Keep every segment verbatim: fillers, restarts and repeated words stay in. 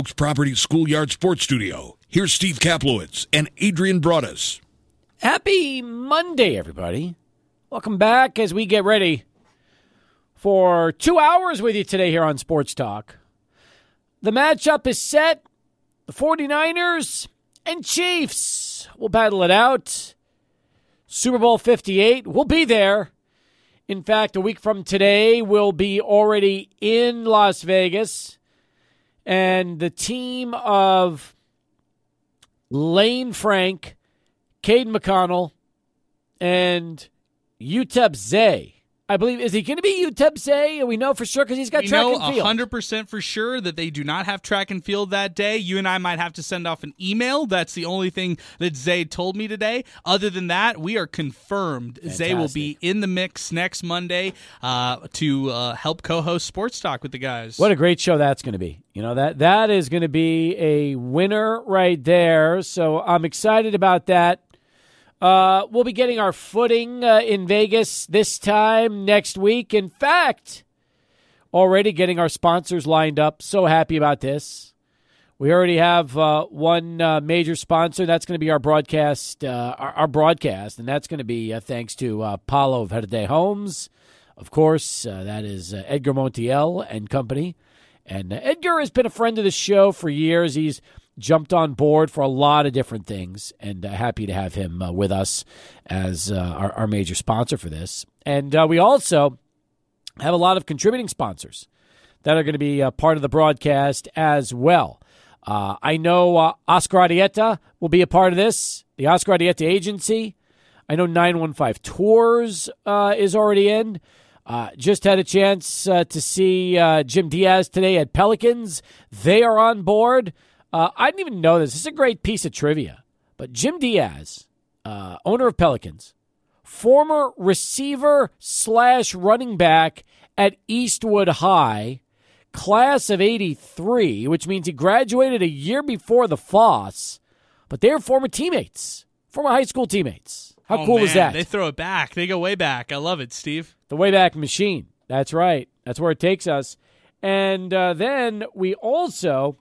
Oaks Properties Schoolyard Sports Studio. Here's Steve Kaplowitz and Adrian Broadus. Happy Monday, everybody. Welcome back as we get ready for two hours with you today here on Sports Talk. The matchup is set. The 49ers and Chiefs will battle it out. Super Bowl fifty-eight will be there. In fact, a week from today, we'll be already in Las Vegas. And the team of Lane Frank, Cade McConnell, and Utep-Zay. I believe, is he going to be Utep-Zay? We know for sure because he's got we track know and field. one hundred percent for sure that they do not have track and field that day. You and I might have to send off an email. That's the only thing that Zay told me today. Other than that, we are confirmed. Fantastic. Zay will be in the mix next Monday uh, to uh, help co-host Sports Talk with the guys. What a great show that's going to be. You know, that that is going to be a winner right there. So I'm excited about that. Uh, we'll be getting our footing uh, in Vegas this time next week. In fact, already getting our sponsors lined up. So happy about this. We already have uh, one uh, major sponsor. That's going to be our broadcast, uh, our, our broadcast, and that's going to be uh, thanks to uh, Paulo Verde Homes. Of course, uh, that is uh, Edgar Montiel and company. And uh, Edgar has been a friend of the show for years. He's jumped on board for a lot of different things, and uh, happy to have him uh, with us as uh, our, our major sponsor for this. And uh, we also have a lot of contributing sponsors that are going to be uh, part of the broadcast as well. Uh, I know uh, Oscar Arieta will be a part of this, the Oscar Arieta Agency. I know nine one five Tours uh, is already in. Uh, just had a chance uh, to see uh, Jim Diaz today at Pelicans. They are on board. Uh, I didn't even know this. This is a great piece of trivia. But Jim Diaz, uh, owner of Pelicans, former receiver slash running back at Eastwood High, class of eighty-three, which means he graduated a year before the Foss. But they're former teammates, former high school teammates. How oh, cool man. is that? They throw it back. They go way back. I love it, Steve. The Wayback Machine. That's right. That's where it takes us. And uh, then we also...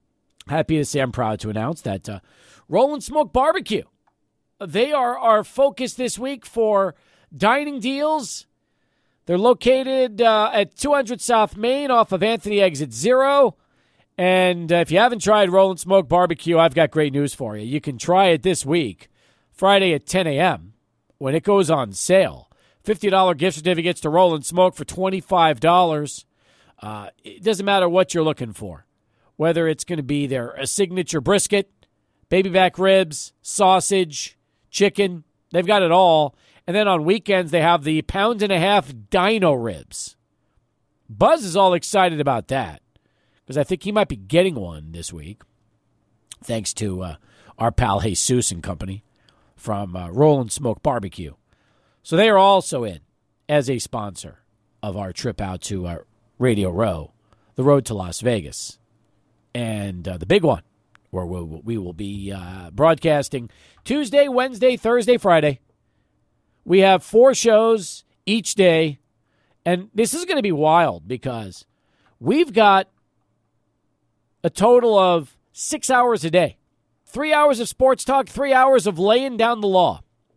Happy to say, I'm proud to announce that uh, Rollin' Smoke Barbecue, they are our focus this week for dining deals. They're located uh, at two hundred South Main off of Anthony Exit Zero. And uh, if you haven't tried Rollin' Smoke Barbecue, I've got great news for you. You can try it this week, Friday at ten a.m. when it goes on sale. fifty dollars gift certificates to Rollin' Smoke for twenty-five dollars. Uh, it doesn't matter what you're looking for. Whether it's going to be their a signature brisket, baby back ribs, sausage, chicken. They've got it all. And then on weekends, they have the pound and a half dino ribs. Buzz is all excited about that because I think he might be getting one this week, thanks to uh, our pal Jesus and company from uh, Rollin' Smoke Barbecue. So they are also in as a sponsor of our trip out to uh, Radio Row, the road to Las Vegas. And uh, the big one, where we'll, we will be uh, broadcasting Tuesday, Wednesday, Thursday, Friday. We have four shows each day. And this is going to be wild because we've got a total of six hours a day. Three hours of sports talk, three hours of laying down the law.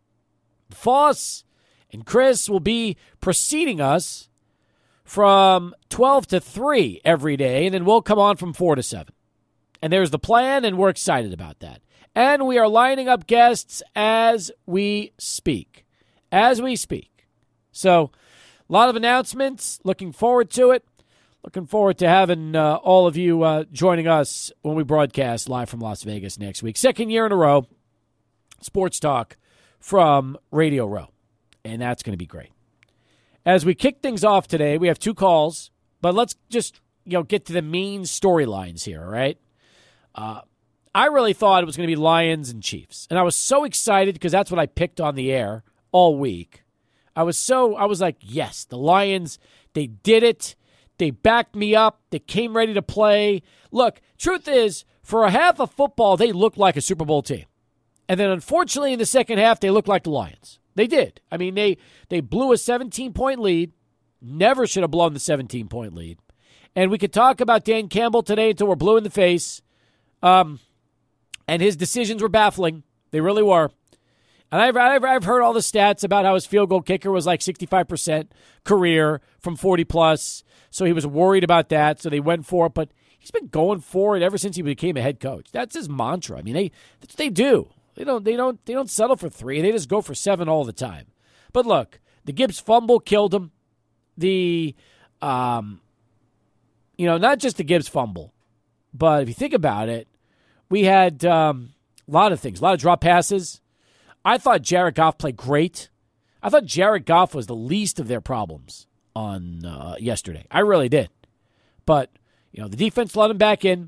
Foss and Chris will be preceding us from twelve to three every day, and then we'll come on from four to seven. And there's the plan, and we're excited about that. And we are lining up guests as we speak. As we speak. So, a lot of announcements. Looking forward to it. Looking forward to having uh, all of you uh, joining us when we broadcast live from Las Vegas next week. Second year in a row, Sports Talk from Radio Row. And that's going to be great. As we kick things off today, we have two calls, but let's just you know get to the main storylines here, all right? Uh, I really thought it was going to be Lions and Chiefs, and I was so excited because that's what I picked on the air all week. I was so I was like, yes, the Lions, they did it. They backed me up. They came ready to play. Look, truth is, for a half of football, they looked like a Super Bowl team, and then unfortunately in the second half, they looked like the Lions. They did. I mean, they they blew a seventeen-point lead. Never should have blown the seventeen-point lead. And we could talk about Dan Campbell today until we're blue in the face. Um, and his decisions were baffling. They really were. And I've, I've, I've heard all the stats about how his field goal kicker was like sixty-five percent career from forty plus. So he was worried about that. So they went for it. But he's been going for it ever since he became a head coach. That's his mantra. I mean, they that's what they do. They don't they don't they don't settle for three. They just go for seven all the time. But look, the Gibbs fumble killed him. The um you know, not just the Gibbs fumble, but if you think about it, we had um, a lot of things, a lot of drop passes. I thought Jared Goff played great. I thought Jared Goff was the least of their problems on uh, yesterday. I really did. But, you know, the defense let him back in.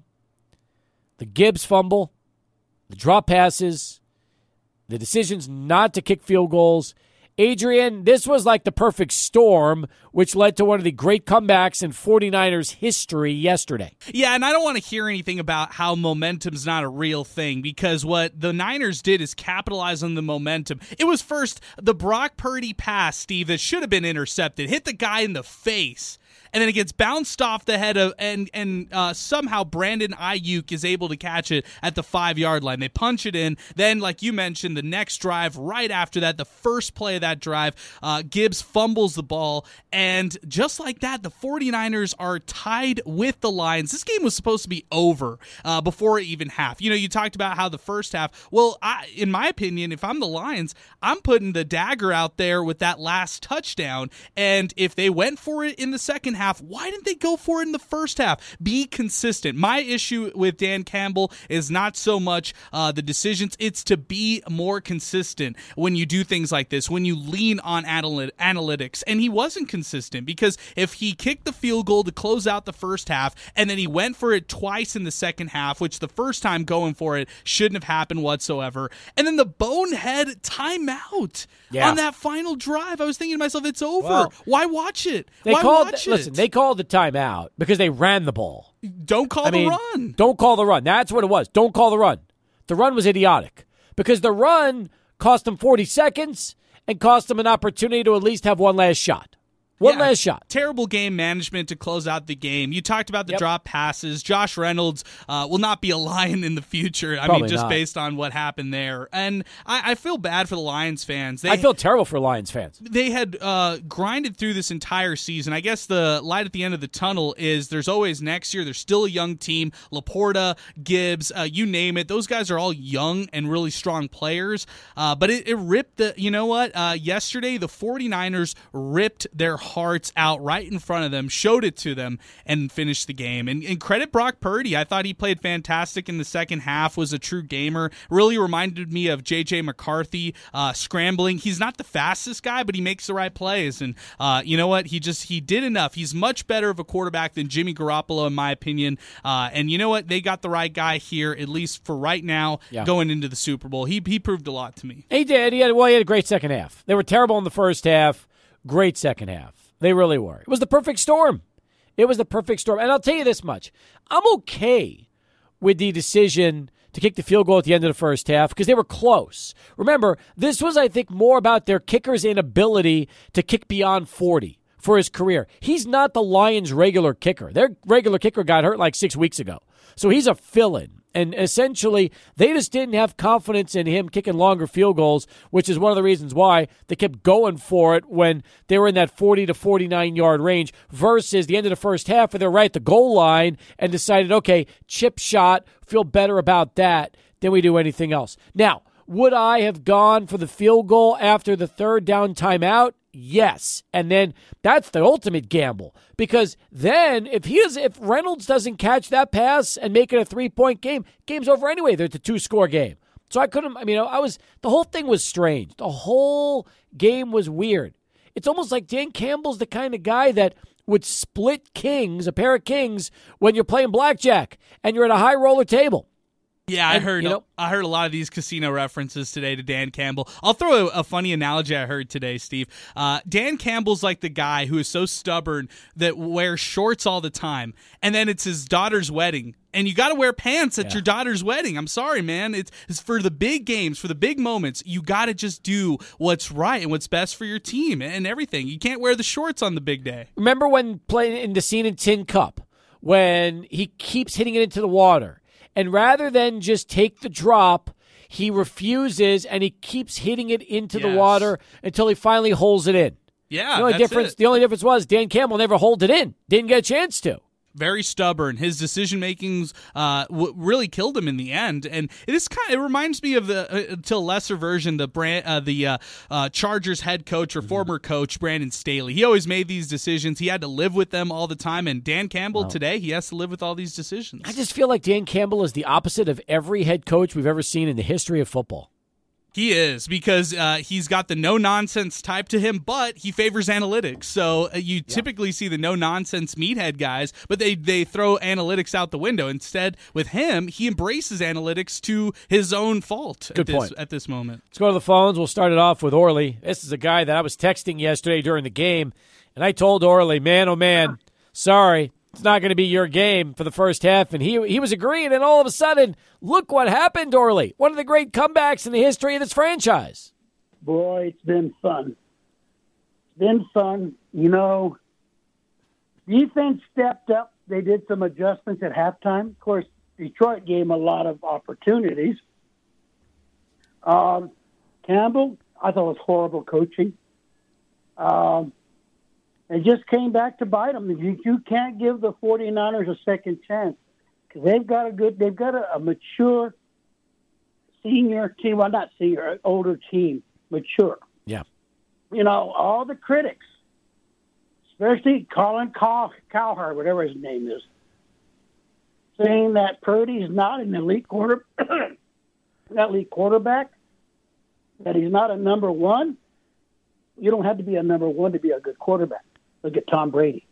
The Gibbs fumble, the drop passes, the decisions not to kick field goals. Adrian, this was like the perfect storm, which led to one of the great comebacks in 49ers history yesterday. Yeah, and I don't want to hear anything about how momentum's not a real thing, because what the Niners did is capitalize on the momentum. It was first the Brock Purdy pass, Steve, that should have been intercepted, hit the guy in the face. And then it gets bounced off the head of, and and uh, somehow Brandon Ayuk is able to catch it at the five-yard line. They punch it in. Then, like you mentioned, the next drive, right after that, the first play of that drive, uh, Gibbs fumbles the ball. And just like that, the 49ers are tied with the Lions. This game was supposed to be over uh, before even half. You know, you talked about how the first half, well, I, in my opinion, if I'm the Lions, I'm putting the dagger out there with that last touchdown. And if they went for it in the second half, why didn't they go for it in the first half? Be consistent. My issue with Dan Campbell is not so much uh, the decisions. It's to be more consistent when you do things like this, when you lean on analy- analytics. And he wasn't consistent, because if he kicked the field goal to close out the first half and then he went for it twice in the second half, which the first time going for it shouldn't have happened whatsoever, and then the bonehead timeout yeah. on that final drive, I was thinking to myself, it's over. Well, why watch it? They Why called, watch it? Listen, they called the timeout because they ran the ball. Don't call I the mean, run. Don't call the run. That's what it was. Don't call the run. The run was idiotic because the run cost them forty seconds and cost them an opportunity to at least have one last shot. One yeah, last shot. Terrible game management to close out the game. You talked about the yep. drop passes. Josh Reynolds uh, will not be a Lion in the future. I Probably mean, just not. based on what happened there. And I, I feel bad for the Lions fans. They, I feel terrible for Lions fans. They had uh, grinded through this entire season. I guess the light at the end of the tunnel is there's always next year. There's still a young team. Laporta, Gibbs, uh, you name it. Those guys are all young and really strong players. Uh, but it, it ripped the, you know what? Uh, yesterday, the 49ers ripped their hearts out right in front of them, showed it to them, and finished the game. And, and credit Brock Purdy. I thought he played fantastic in the second half, was a true gamer. Really reminded me of J J McCarthy uh, scrambling. He's not the fastest guy, but he makes the right plays. And uh, you know what? He just, he did enough. He's much better of a quarterback than Jimmy Garoppolo, in my opinion. Uh, and you know what? They got the right guy here, at least for right now, yeah. going into the Super Bowl. He, he proved a lot to me. He did. He had, well, he had a great second half. They were terrible in the first half. Great second half. They really were. It was the perfect storm. It was the perfect storm. And I'll tell you this much. I'm okay with the decision to kick the field goal at the end of the first half because they were close. Remember, this was, I think, more about their kicker's inability to kick beyond forty for his career. He's not the Lions' regular kicker. Their regular kicker got hurt like six weeks ago. So he's a fill-in. And essentially, they just didn't have confidence in him kicking longer field goals, which is one of the reasons why they kept going for it when they were in that forty to forty-nine-yard range versus the end of the first half where they're right at the goal line and decided, okay, chip shot, feel better about that than we do anything else. Now, would I have gone for the field goal after the third down timeout? Yes. And then that's the ultimate gamble because then if he is, if Reynolds doesn't catch that pass and make it a three-point game, game's over anyway. They're a two-score game. So I couldn't, I mean, I was, the whole thing was strange. The whole game was weird. It's almost like Dan Campbell's the kind of guy that would split kings, a pair of kings, when you're playing blackjack and you're at a high roller table. Yeah, I and, heard you know, I heard a lot of these casino references today to Dan Campbell. I'll throw a, a funny analogy I heard today, Steve. Uh, Dan Campbell's like the guy who is so stubborn that wears shorts all the time, and then it's his daughter's wedding, and you got to wear pants at yeah. your daughter's wedding. I'm sorry, man. It's, it's for the big games, for the big moments. You got to just do what's right and what's best for your team and everything. You can't wear the shorts on the big day. Remember when playing in the scene in Tin Cup? when he keeps hitting it into the water. And rather than just take the drop, he refuses and he keeps hitting it into yes. the water until he finally holds it in. Yeah, the only that's difference. it. The only difference was Dan Campbell never holed it in. Didn't get a chance to. Very stubborn. His decision makings uh, w- really killed him in the end, and it is kind. Of, it reminds me of the uh, to a lesser version the brand, uh, the uh, uh, Chargers head coach or mm-hmm. former coach Brandon Staley. He always made these decisions. He had to live with them all the time. And Dan Campbell oh. today, he has to live with all these decisions. I just feel like Dan Campbell is the opposite of every head coach we've ever seen in the history of football. He is, because uh, he's got the no-nonsense type to him, but he favors analytics. So uh, you yeah. typically see the no-nonsense meathead guys, but they, they throw analytics out the window. Instead, with him, he embraces analytics to his own fault Good at, this, point. at this moment. Let's go to the phones. We'll start it off with Orly. This is a guy that I was texting yesterday during the game, and I told Orly, man, oh, man, sorry. It's not going to be your game for the first half, and he he was agreeing, and all of a sudden, look what happened, Orly. One of the great comebacks in the history of this franchise. Boy, it's been fun. It's been fun. You know, defense stepped up. They did some adjustments at halftime. Of course, Detroit gave them a lot of opportunities. Um, Campbell, I thought it was horrible coaching. Um It just came back to bite them. You, you can't give the 49ers a second chance because they've got a good, they've got a, a mature senior team. Well, not senior, older team, mature. Yeah. You know, all the critics, especially Colin Cow- Cowherd, whatever his name is, saying that Purdy's not an elite quarter, not elite quarterback, that he's not a number one. You don't have to be a number one to be a good quarterback. Look at Tom Brady.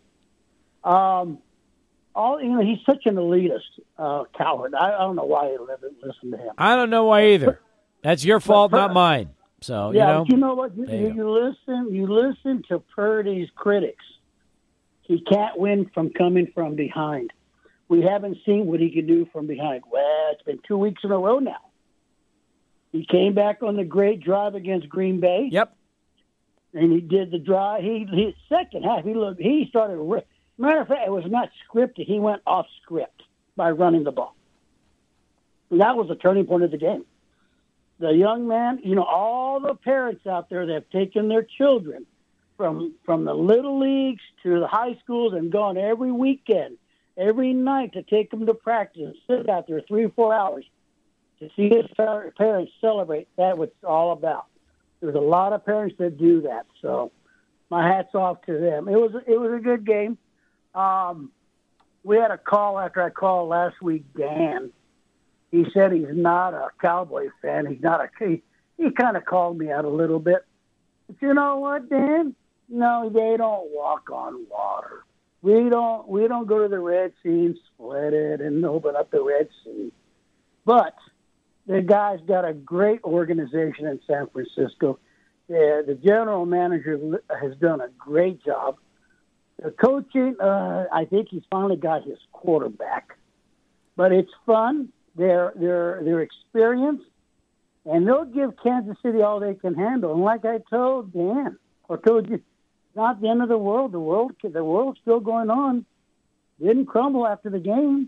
Um, all you know, he's such an elitist, uh, coward. I, I don't know why he'll ever listen to him. I don't know why either. That's your fault, not mine. So yeah, you know, but you know what? You, you, you listen. You listen to Purdy's critics. He can't win from coming from behind. We haven't seen what he can do from behind. Well, it's been two weeks in a row now. He came back on the great drive against Green Bay. Yep. And he did the drive. He, he second half. He looked. He started. Matter of fact, it was not scripted. He went off script by running the ball. And that was the turning point of the game. The young man, you know, all the parents out there that have taken their children from from the little leagues to the high schools and gone every weekend, every night to take them to practice and sit out there three or four hours to see his parents celebrate. That's what it's all about. There's a lot of parents that do that, so my hat's off to them. It was it was a good game. Um, we had a call after I called last week, Dan. He said he's not a Cowboy fan. He's not a he, he kind of called me out a little bit. But you know what, Dan? No, they don't walk on water. We don't we don't go to the Red Sea and split it and open up the Red Sea. But the guy's got a great organization in San Francisco. Yeah, the general manager has done a great job. The coaching, uh, I think he's finally got his quarterback. But it's fun. They're they're they're experienced, and they'll give Kansas City all they can handle. And like I told Dan, or told you, it's not the end of the world. The world the world's still going on. Didn't crumble after the game.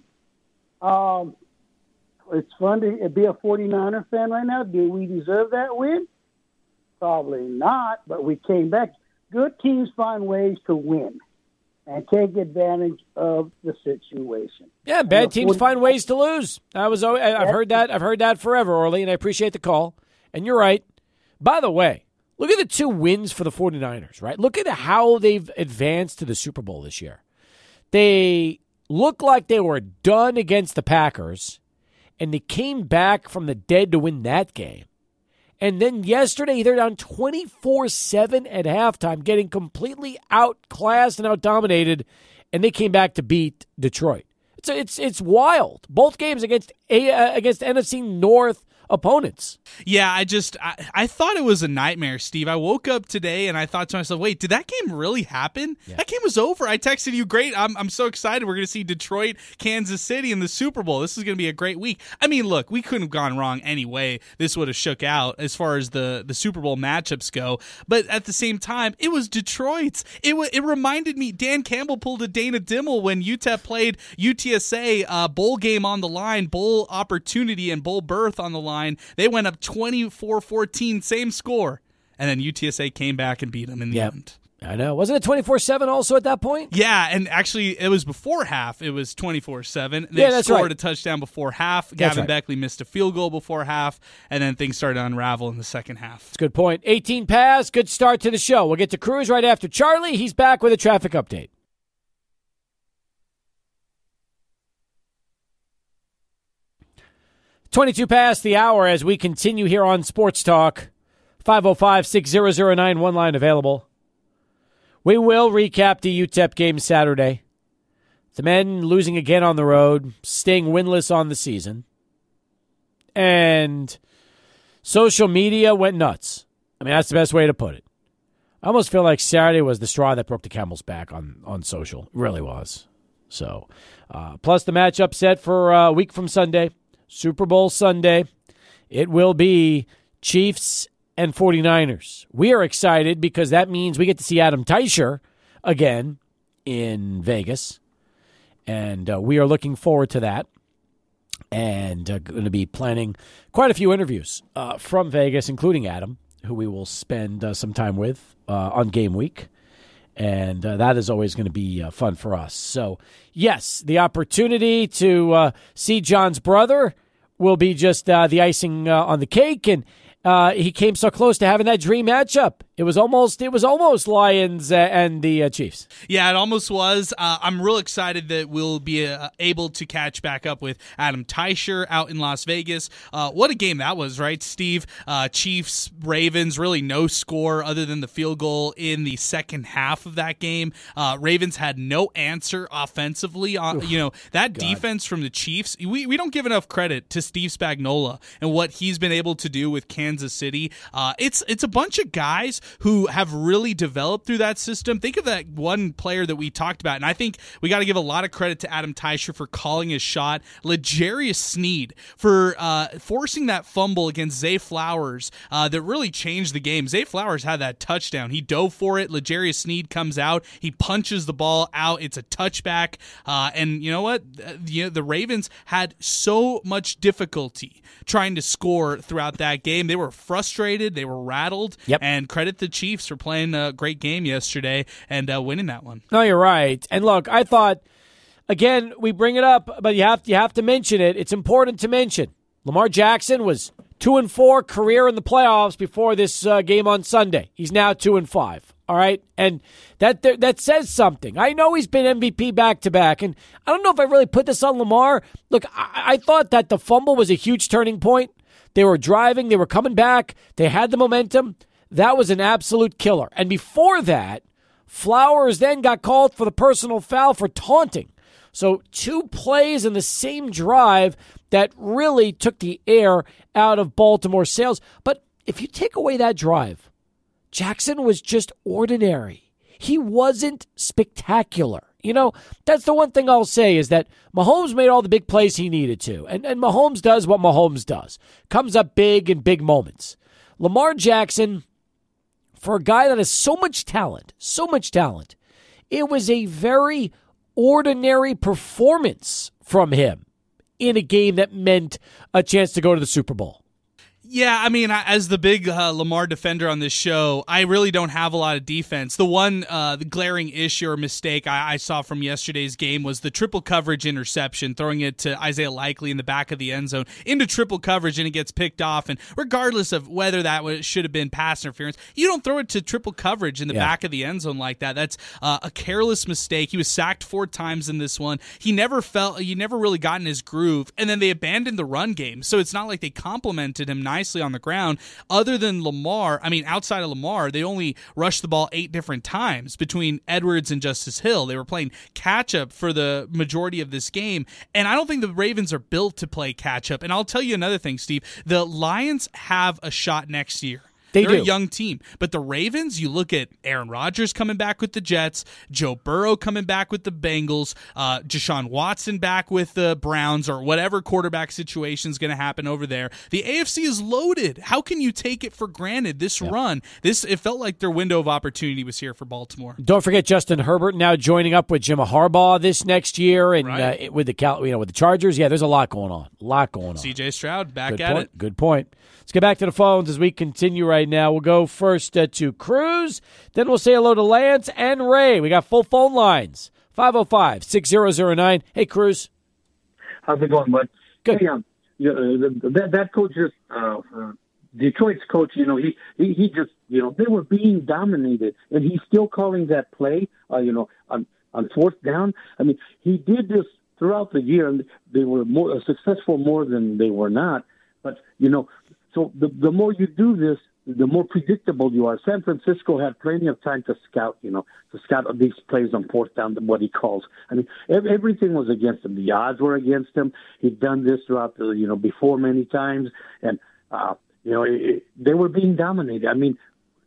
Um. It's fun to be a 49er fan right now. Do we deserve that win? Probably not, but we came back. Good teams find ways to win and take advantage of the situation. Yeah, bad teams forty- find ways to lose. I was, I've heard that. I've heard that forever, Orly, and I appreciate the call. And you're right. By the way, look at the two wins for the 49ers, right? Look at how they've advanced to the Super Bowl this year. They look like they were done against the Packers, and they came back from the dead to win that game. And then yesterday, they're down twenty-four seven at halftime, getting completely outclassed and outdominated, and they came back to beat Detroit. It's it's it's wild. Both games against a, uh, against N F C North opponents. Yeah, I just, I, I thought it was a nightmare, Steve. I woke up today and I thought to myself, wait, did that game really happen? Yeah. That game was over. I texted you, great, I'm, I'm so excited. We're going to see Detroit, Kansas City in the Super Bowl. This is going to be a great week. I mean, look, we couldn't have gone wrong anyway. This would have shook out as far as the, the Super Bowl matchups go. But at the same time, it was Detroit's. It, w- it reminded me, Dan Campbell pulled a Dana Dimmel when U T E P played U T S A, uh, bowl game on the line, bowl opportunity and bowl berth on the line. They went up twenty-four fourteen, same score. And then U T S A came back and beat them in the yep. end. I know. Wasn't it twenty-four seven also at that point? Yeah, and actually it was before half. It was twenty-four seven. They yeah, that's scored right. a touchdown before half. That's Gavin right. Beckley missed a field goal before half, and then things started to unravel in the second half. That's a good point. eighteen pass, good start to the show. We'll get to Cruz right after Charlie. He's back with a traffic update. twenty-two past the hour as we continue here on Sports Talk. five oh five, six thousand nine, one line available. We will recap the U T E P game Saturday. The men losing again on the road, staying winless on the season. And social media went nuts. I mean, that's the best way to put it. I almost feel like Saturday was the straw that broke the camel's back on, on social. It really was. So, uh, plus the matchup set for a week from Sunday, Super Bowl Sunday. It will be Chiefs and 49ers. We are excited because that means we get to see Adam Teicher again in Vegas. And uh, we are looking forward to that. And uh, going to be planning quite a few interviews uh, from Vegas, including Adam, who we will spend uh, some time with uh, on game week. And uh, that is always going to be uh, fun for us. So, yes, the opportunity to uh, see John's brother will be just uh, the icing uh, on the cake. And uh, he came so close to having that dream matchup. It was almost it was almost Lions uh, and the uh, Chiefs. Yeah, it almost was. Uh, I'm real excited that we'll be uh, able to catch back up with Adam Teicher out in Las Vegas. Uh, what a game that was, right, Steve? Uh, Chiefs, Ravens, really no score other than the field goal in the second half of that game. Uh, Ravens had no answer offensively. Uh, you know, that God. defense from the Chiefs, we, we don't give enough credit to Steve Spagnuolo and what he's been able to do with Kansas City. Uh, it's, it's a bunch of guys who have really developed through that system. Think of that one player that we talked about, and I think we got to give a lot of credit to Adam Teicher for calling his shot. L'Jarius Sneed for uh, forcing that fumble against Zay Flowers uh, that really changed the game. Zay Flowers had that touchdown. He dove for it. L'Jarius Sneed comes out. He punches the ball out. It's a touchback. Uh, and you know what? You know, the Ravens had so much difficulty trying to score throughout that game. They were frustrated. They were rattled. Yep. And credit the Chiefs for playing a great game yesterday and uh, winning that one. No, you're right. And look, I thought, again, we bring it up, but you have to, you have to mention it. It's important to mention. Lamar Jackson was two and four career in the playoffs before this uh, game on Sunday. He's now two and five. All right, and that that says something. I know he's been M V P back to back, and I don't know if I really put this on Lamar. Look, I, I thought that the fumble was a huge turning point. They were driving, they were coming back, they had the momentum. That was an absolute killer. And before that, Flowers then got called for the personal foul for taunting. So two plays in the same drive that really took the air out of Baltimore's sails. But if you take away that drive, Jackson was just ordinary. He wasn't spectacular. You know, that's the one thing I'll say is that Mahomes made all the big plays he needed to. And, and Mahomes does what Mahomes does. Comes up big in big moments. Lamar Jackson, for a guy that has so much talent, so much talent, it was a very ordinary performance from him in a game that meant a chance to go to the Super Bowl. Yeah, I mean, as the big uh, Lamar defender on this show, I really don't have a lot of defense. The one uh, the glaring issue or mistake I, I saw from yesterday's game was the triple coverage interception, throwing it to Isaiah Likely in the back of the end zone into triple coverage, and it gets picked off. And regardless of whether that was, should have been pass interference, you don't throw it to triple coverage in the yeah. back of the end zone like that. That's uh, a careless mistake. He was sacked four times in this one. He never felt, he never really got in his groove, and then they abandoned the run game. So it's not like they complimented him neither. nicely on the ground. Other than Lamar, I mean, outside of Lamar, they only rushed the ball eight different times between Edwards and Justice Hill. They were playing catch-up for the majority of this game, and I don't think the Ravens are built to play catch-up. And I'll tell you another thing, Steve. The Lions have a shot next year. They They're do. a young team. But the Ravens, you look at Aaron Rodgers coming back with the Jets, Joe Burrow coming back with the Bengals, uh, Deshaun Watson back with the Browns, or whatever quarterback situation is going to happen over there. The A F C is loaded. How can you take it for granted, this yeah. run? This It felt like their window of opportunity was here for Baltimore. Don't forget Justin Herbert now joining up with Jim Harbaugh this next year, and right. uh, with the Cal, you know with the Chargers. Yeah, there's a lot going on. A lot going on. C J Stroud back Good at point. it. Good point. Let's get back to the phones as we continue right now. We'll go first uh, to Cruz, then we'll say hello to Lance and Ray. We got full phone lines. five oh five, six oh oh nine. Hey, Cruz. How's it going, bud? Good. Hey, um, you know, that, that coach just, uh, uh, Detroit's coach, you know, he, he, he just, you know, they were being dominated, and he's still calling that play, uh, you know, on, on fourth down. I mean, he did this throughout the year, and they were more successful more than they were not. But, you know, so the, the more you do this, the more predictable you are. San Francisco had plenty of time to scout, you know, to scout these plays on fourth down, what he calls. I mean, everything was against him. The odds were against him. He'd done this throughout the, you know, before many times. And, uh, you know, it, it, they were being dominated. I mean,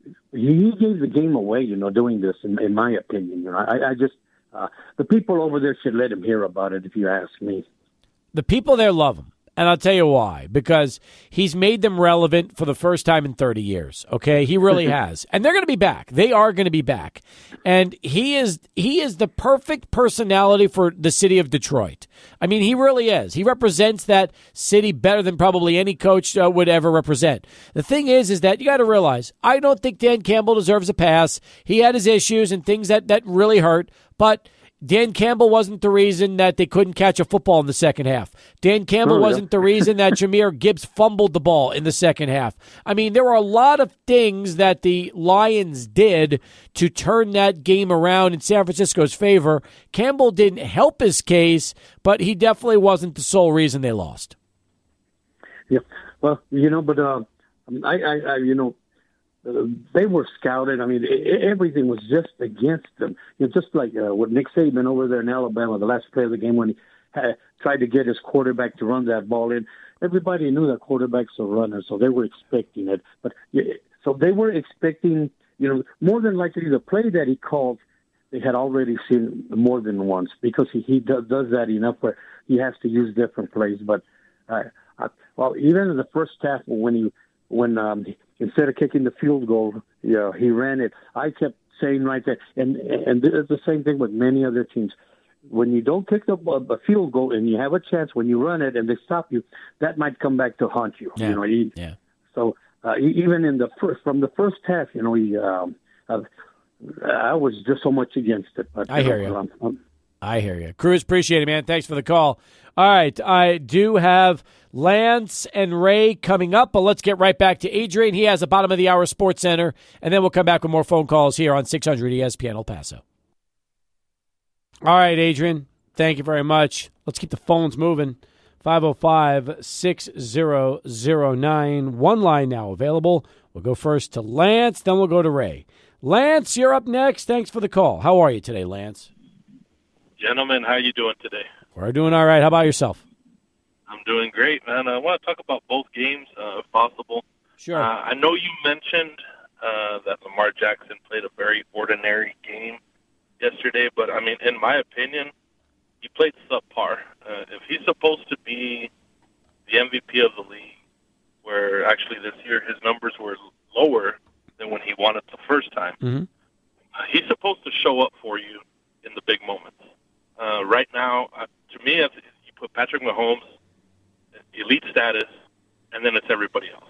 he gave the game away, you know, doing this, in, in my opinion. You know, I, I just, uh, the people over there should let him hear about it, if you ask me. The people there love him. And I'll tell you why. Because he's made them relevant for the first time in thirty years. Okay, he really has, and they're going to be back. They are going to be back, and he is he is the perfect personality for the city of Detroit. I mean, he really is. He represents that city better than probably any coach uh, would ever represent. The thing is, is that you got to realize, I don't think Dan Campbell deserves a pass. He had his issues and things that that really hurt, but Dan Campbell wasn't the reason that they couldn't catch a football in the second half. Dan Campbell oh, yeah. wasn't the reason that Jahmyr Gibbs fumbled the ball in the second half. I mean, there were a lot of things that the Lions did to turn that game around in San Francisco's favor. Campbell didn't help his case, but he definitely wasn't the sole reason they lost. Yeah, well, you know, but uh, I, I, I, you know, Uh, they were scouted. I mean, it, everything was just against them. You know, just like uh, with Nick Saban over there in Alabama, the last play of the game when he had, tried to get his quarterback to run that ball in. Everybody knew that quarterback's a runner, so they were expecting it. But so they were expecting, you know, more than likely the play that he called, they had already seen more than once, because he, he does, does that enough where he has to use different plays. But uh, I, well, even in the first half when he when um, instead of kicking the field goal, you know, he ran it. I kept saying right there, and and it's the same thing with many other teams. When you don't kick the, a field goal and you have a chance, when you run it and they stop you, that might come back to haunt you. Yeah. You know, he, yeah. So uh, even in the first, from the first half, you know, he, um, uh, I was just so much against it. But, I you hear know, you. Um, um, I hear you. Cruz, appreciate it, man. Thanks for the call. All right, I do have Lance and Ray coming up, but let's get right back to Adrian. He has a bottom of the hour Sports Center, and then we'll come back with more phone calls here on six hundred E S P N El Paso. All right, Adrian, thank you very much. Let's keep the phones moving. five oh five, six oh oh nine. One line now available. We'll go first to Lance, then we'll go to Ray. Lance, you're up next. Thanks for the call. How are you today, Lance? Gentlemen, how you doing today? We're doing all right. How about yourself? I'm doing great, man. I want to talk about both games, uh, if possible. Sure. Uh, I know you mentioned uh, that Lamar Jackson played a very ordinary game yesterday, but, I mean, in my opinion, he played subpar. Uh, if he's supposed to be the M V P of the league, where actually this year his numbers were lower than when he won it the first time, mm-hmm. uh, he's supposed to show up for you in the big moments. Uh, right now, uh, to me, you put Patrick Mahomes, elite status, and then it's everybody else.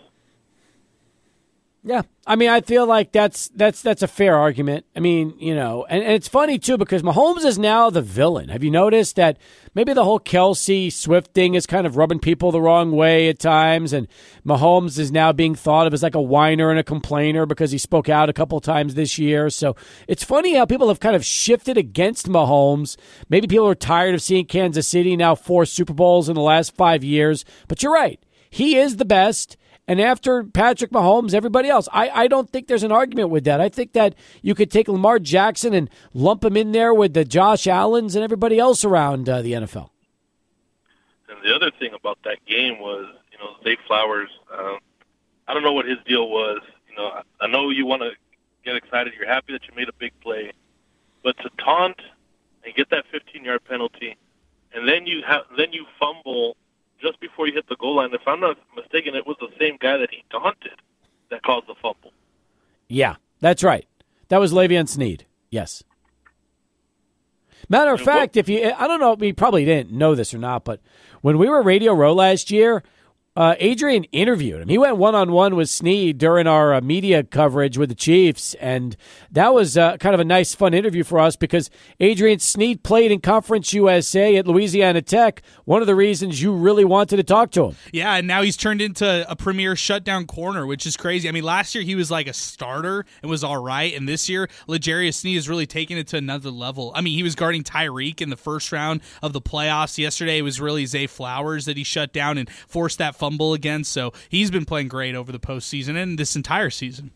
Yeah, I mean, I feel like that's that's that's a fair argument. I mean, you know, and, and it's funny, too, because Mahomes is now the villain. Have you noticed that maybe the whole Kelsey Swift thing is kind of rubbing people the wrong way at times, and Mahomes is now being thought of as like a whiner and a complainer because he spoke out a couple times this year. So it's funny how people have kind of shifted against Mahomes. Maybe people are tired of seeing Kansas City now four Super Bowls in the last five years. But you're right. He is the best. and after Patrick Mahomes, everybody else. I, I don't think there's an argument with that. I think that you could take Lamar Jackson and lump him in there with the Josh Allens and everybody else around uh, the N F L. And the other thing about that game was, you know, Zay Flowers, um, I don't know what his deal was. You know, I, I know you want to get excited. You're happy that you made a big play. But to taunt and get that fifteen-yard penalty, and then you have then you fumble just before you hit the goal line. If I'm not mistaken, it was the same guy that he taunted that caused the fumble. Yeah, that's right. That was Le'Veon Snead. Yes. Matter of fact, if you, I don't know, we probably didn't know this or not, but when we were Radio Row last year, uh, Adrian interviewed him. He went one-on-one with Snead during our uh, media coverage with the Chiefs, and that was uh, kind of a nice, fun interview for us because Adrian Snead played in Conference U S A at Louisiana Tech, one of the reasons you really wanted to talk to him. Yeah, and now he's turned into a premier shutdown corner, which is crazy. I mean, last year he was like a starter and was all right, and this year L'Jarius Snead has really taken it to another level. I mean, he was guarding Tyreek in the first round of the playoffs. Yesterday it was really Zay Flowers that he shut down and forced that fumble against, so he's been playing great over the postseason and this entire season.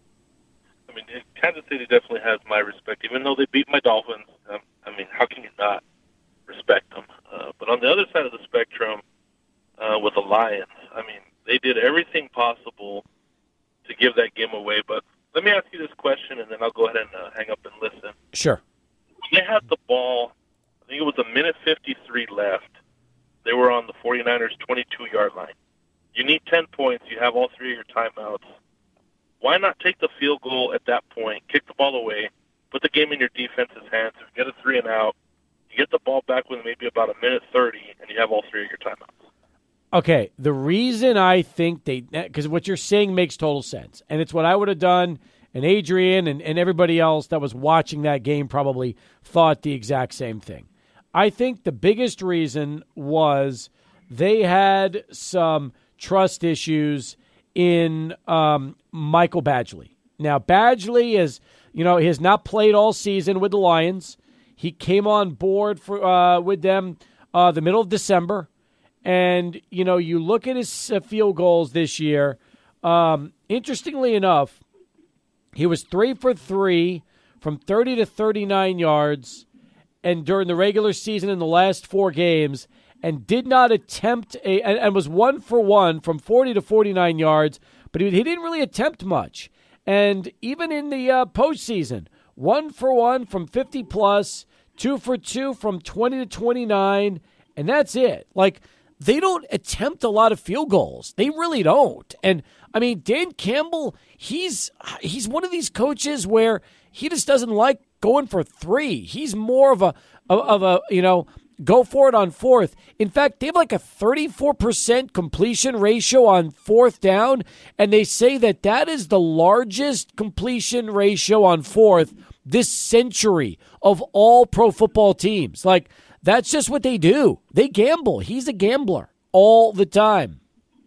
I mean, Kansas City definitely has my respect, even though they beat my Dolphins. Um, I mean, how can you not respect them? Uh, but on the other side of the spectrum, uh, with the Lions, I mean, they did everything possible to give that game away. But let me ask you this question, and then I'll go ahead and uh, hang up and listen. Sure. When they had the ball, I think it was a minute fifty-three left. They were on the 49ers' twenty-two-yard line. You need ten points. You have all three of your timeouts. Why not take the field goal at that point, kick the ball away, put the game in your defense's hands, get a three and out, you get the ball back with maybe about a minute thirty, and you have all three of your timeouts? Okay, the reason I think they – because what you're saying makes total sense, and it's what I would have done, and Adrian and, and everybody else that was watching that game probably thought the exact same thing. I think the biggest reason was they had some trust issues in um, Michael Badgley. Now, Badgley is, you know, he has not played all season with the Lions. He came on board for uh, with them uh, the middle of December. And, you know, you look at his uh, field goals this year. Um, interestingly enough, he was three for three from thirty to thirty-nine yards and during the regular season in the last four games, and did not attempt a and, and was one for one from forty to forty-nine yards, but he, he didn't really attempt much. And even in the uh, postseason, one for one from fifty plus, two for two from twenty to twenty-nine, and that's it. Like, they don't attempt a lot of field goals. They really don't. And I mean, Dan Campbell, he's he's one of these coaches where he just doesn't like going for three. He's more of a of a, you know, go for it on fourth. In fact, they have like a thirty-four percent completion ratio on fourth down, and they say that that is the largest completion ratio on fourth this century of all pro football teams. Like, that's just what they do. They gamble. He's a gambler all the time.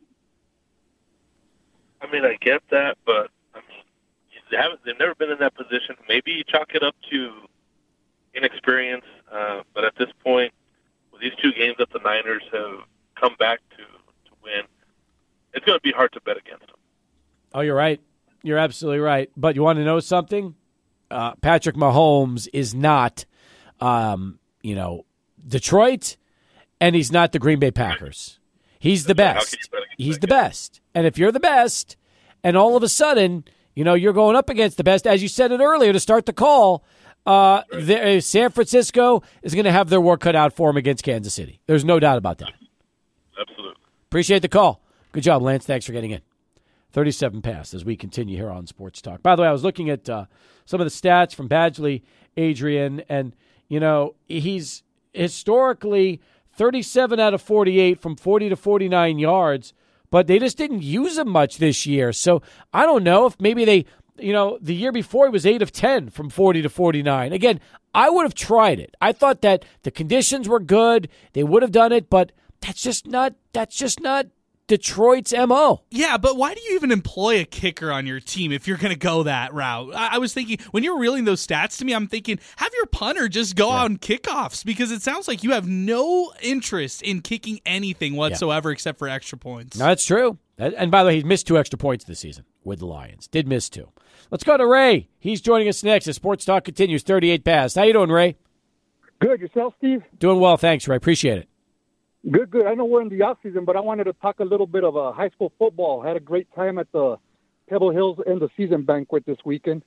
I mean, I get that, but I mean, they haven't, they've never been in that position. Maybe you chalk it up to inexperience, uh, but at this point, with these two games that the Niners have come back to, to win, it's going to be hard to bet against them. Oh, you're right. You're absolutely right. But you want to know something? Uh, Patrick Mahomes is not, um, you know, Detroit, and he's not the Green Bay Packers. He's the best. He's the best. And if you're the best, and all of a sudden, you know, you're going up against the best, as you said it earlier to start the call, uh, the, uh, San Francisco is going to have their work cut out for him against Kansas City. There's no doubt about that. Absolutely. Appreciate the call. Good job, Lance. Thanks for getting in. thirty-seven past as we continue here on Sports Talk. By the way, I was looking at uh, some of the stats from Badgley, Adrian, and, you know, he's historically thirty-seven out of forty-eight from forty to forty-nine yards, but they just didn't use him much this year. So I don't know if maybe they, you know, the year before he was eight of ten from forty to forty-nine. Again, I would have tried it. I thought that the conditions were good. They would have done it, but that's just not, that's just not Detroit's M O. Yeah, but why do you even employ a kicker on your team if you're going to go that route? I-, I was thinking, when you're reeling those stats to me, I'm thinking, have your punter just go yeah. on kickoffs, because it sounds like you have no interest in kicking anything whatsoever yeah. except for extra points. No, that's true. And by the way, he's missed two extra points this season with the Lions. Did miss two. Let's go to Ray. He's joining us next as Sports Talk continues, thirty-eight past. How you doing, Ray? Good. Yourself, Steve? Doing well, thanks, Ray. Appreciate it. Good, good. I know we're in the off season, but I wanted to talk a little bit of uh, high school football. Had a great time at the Pebble Hills end of season banquet this weekend.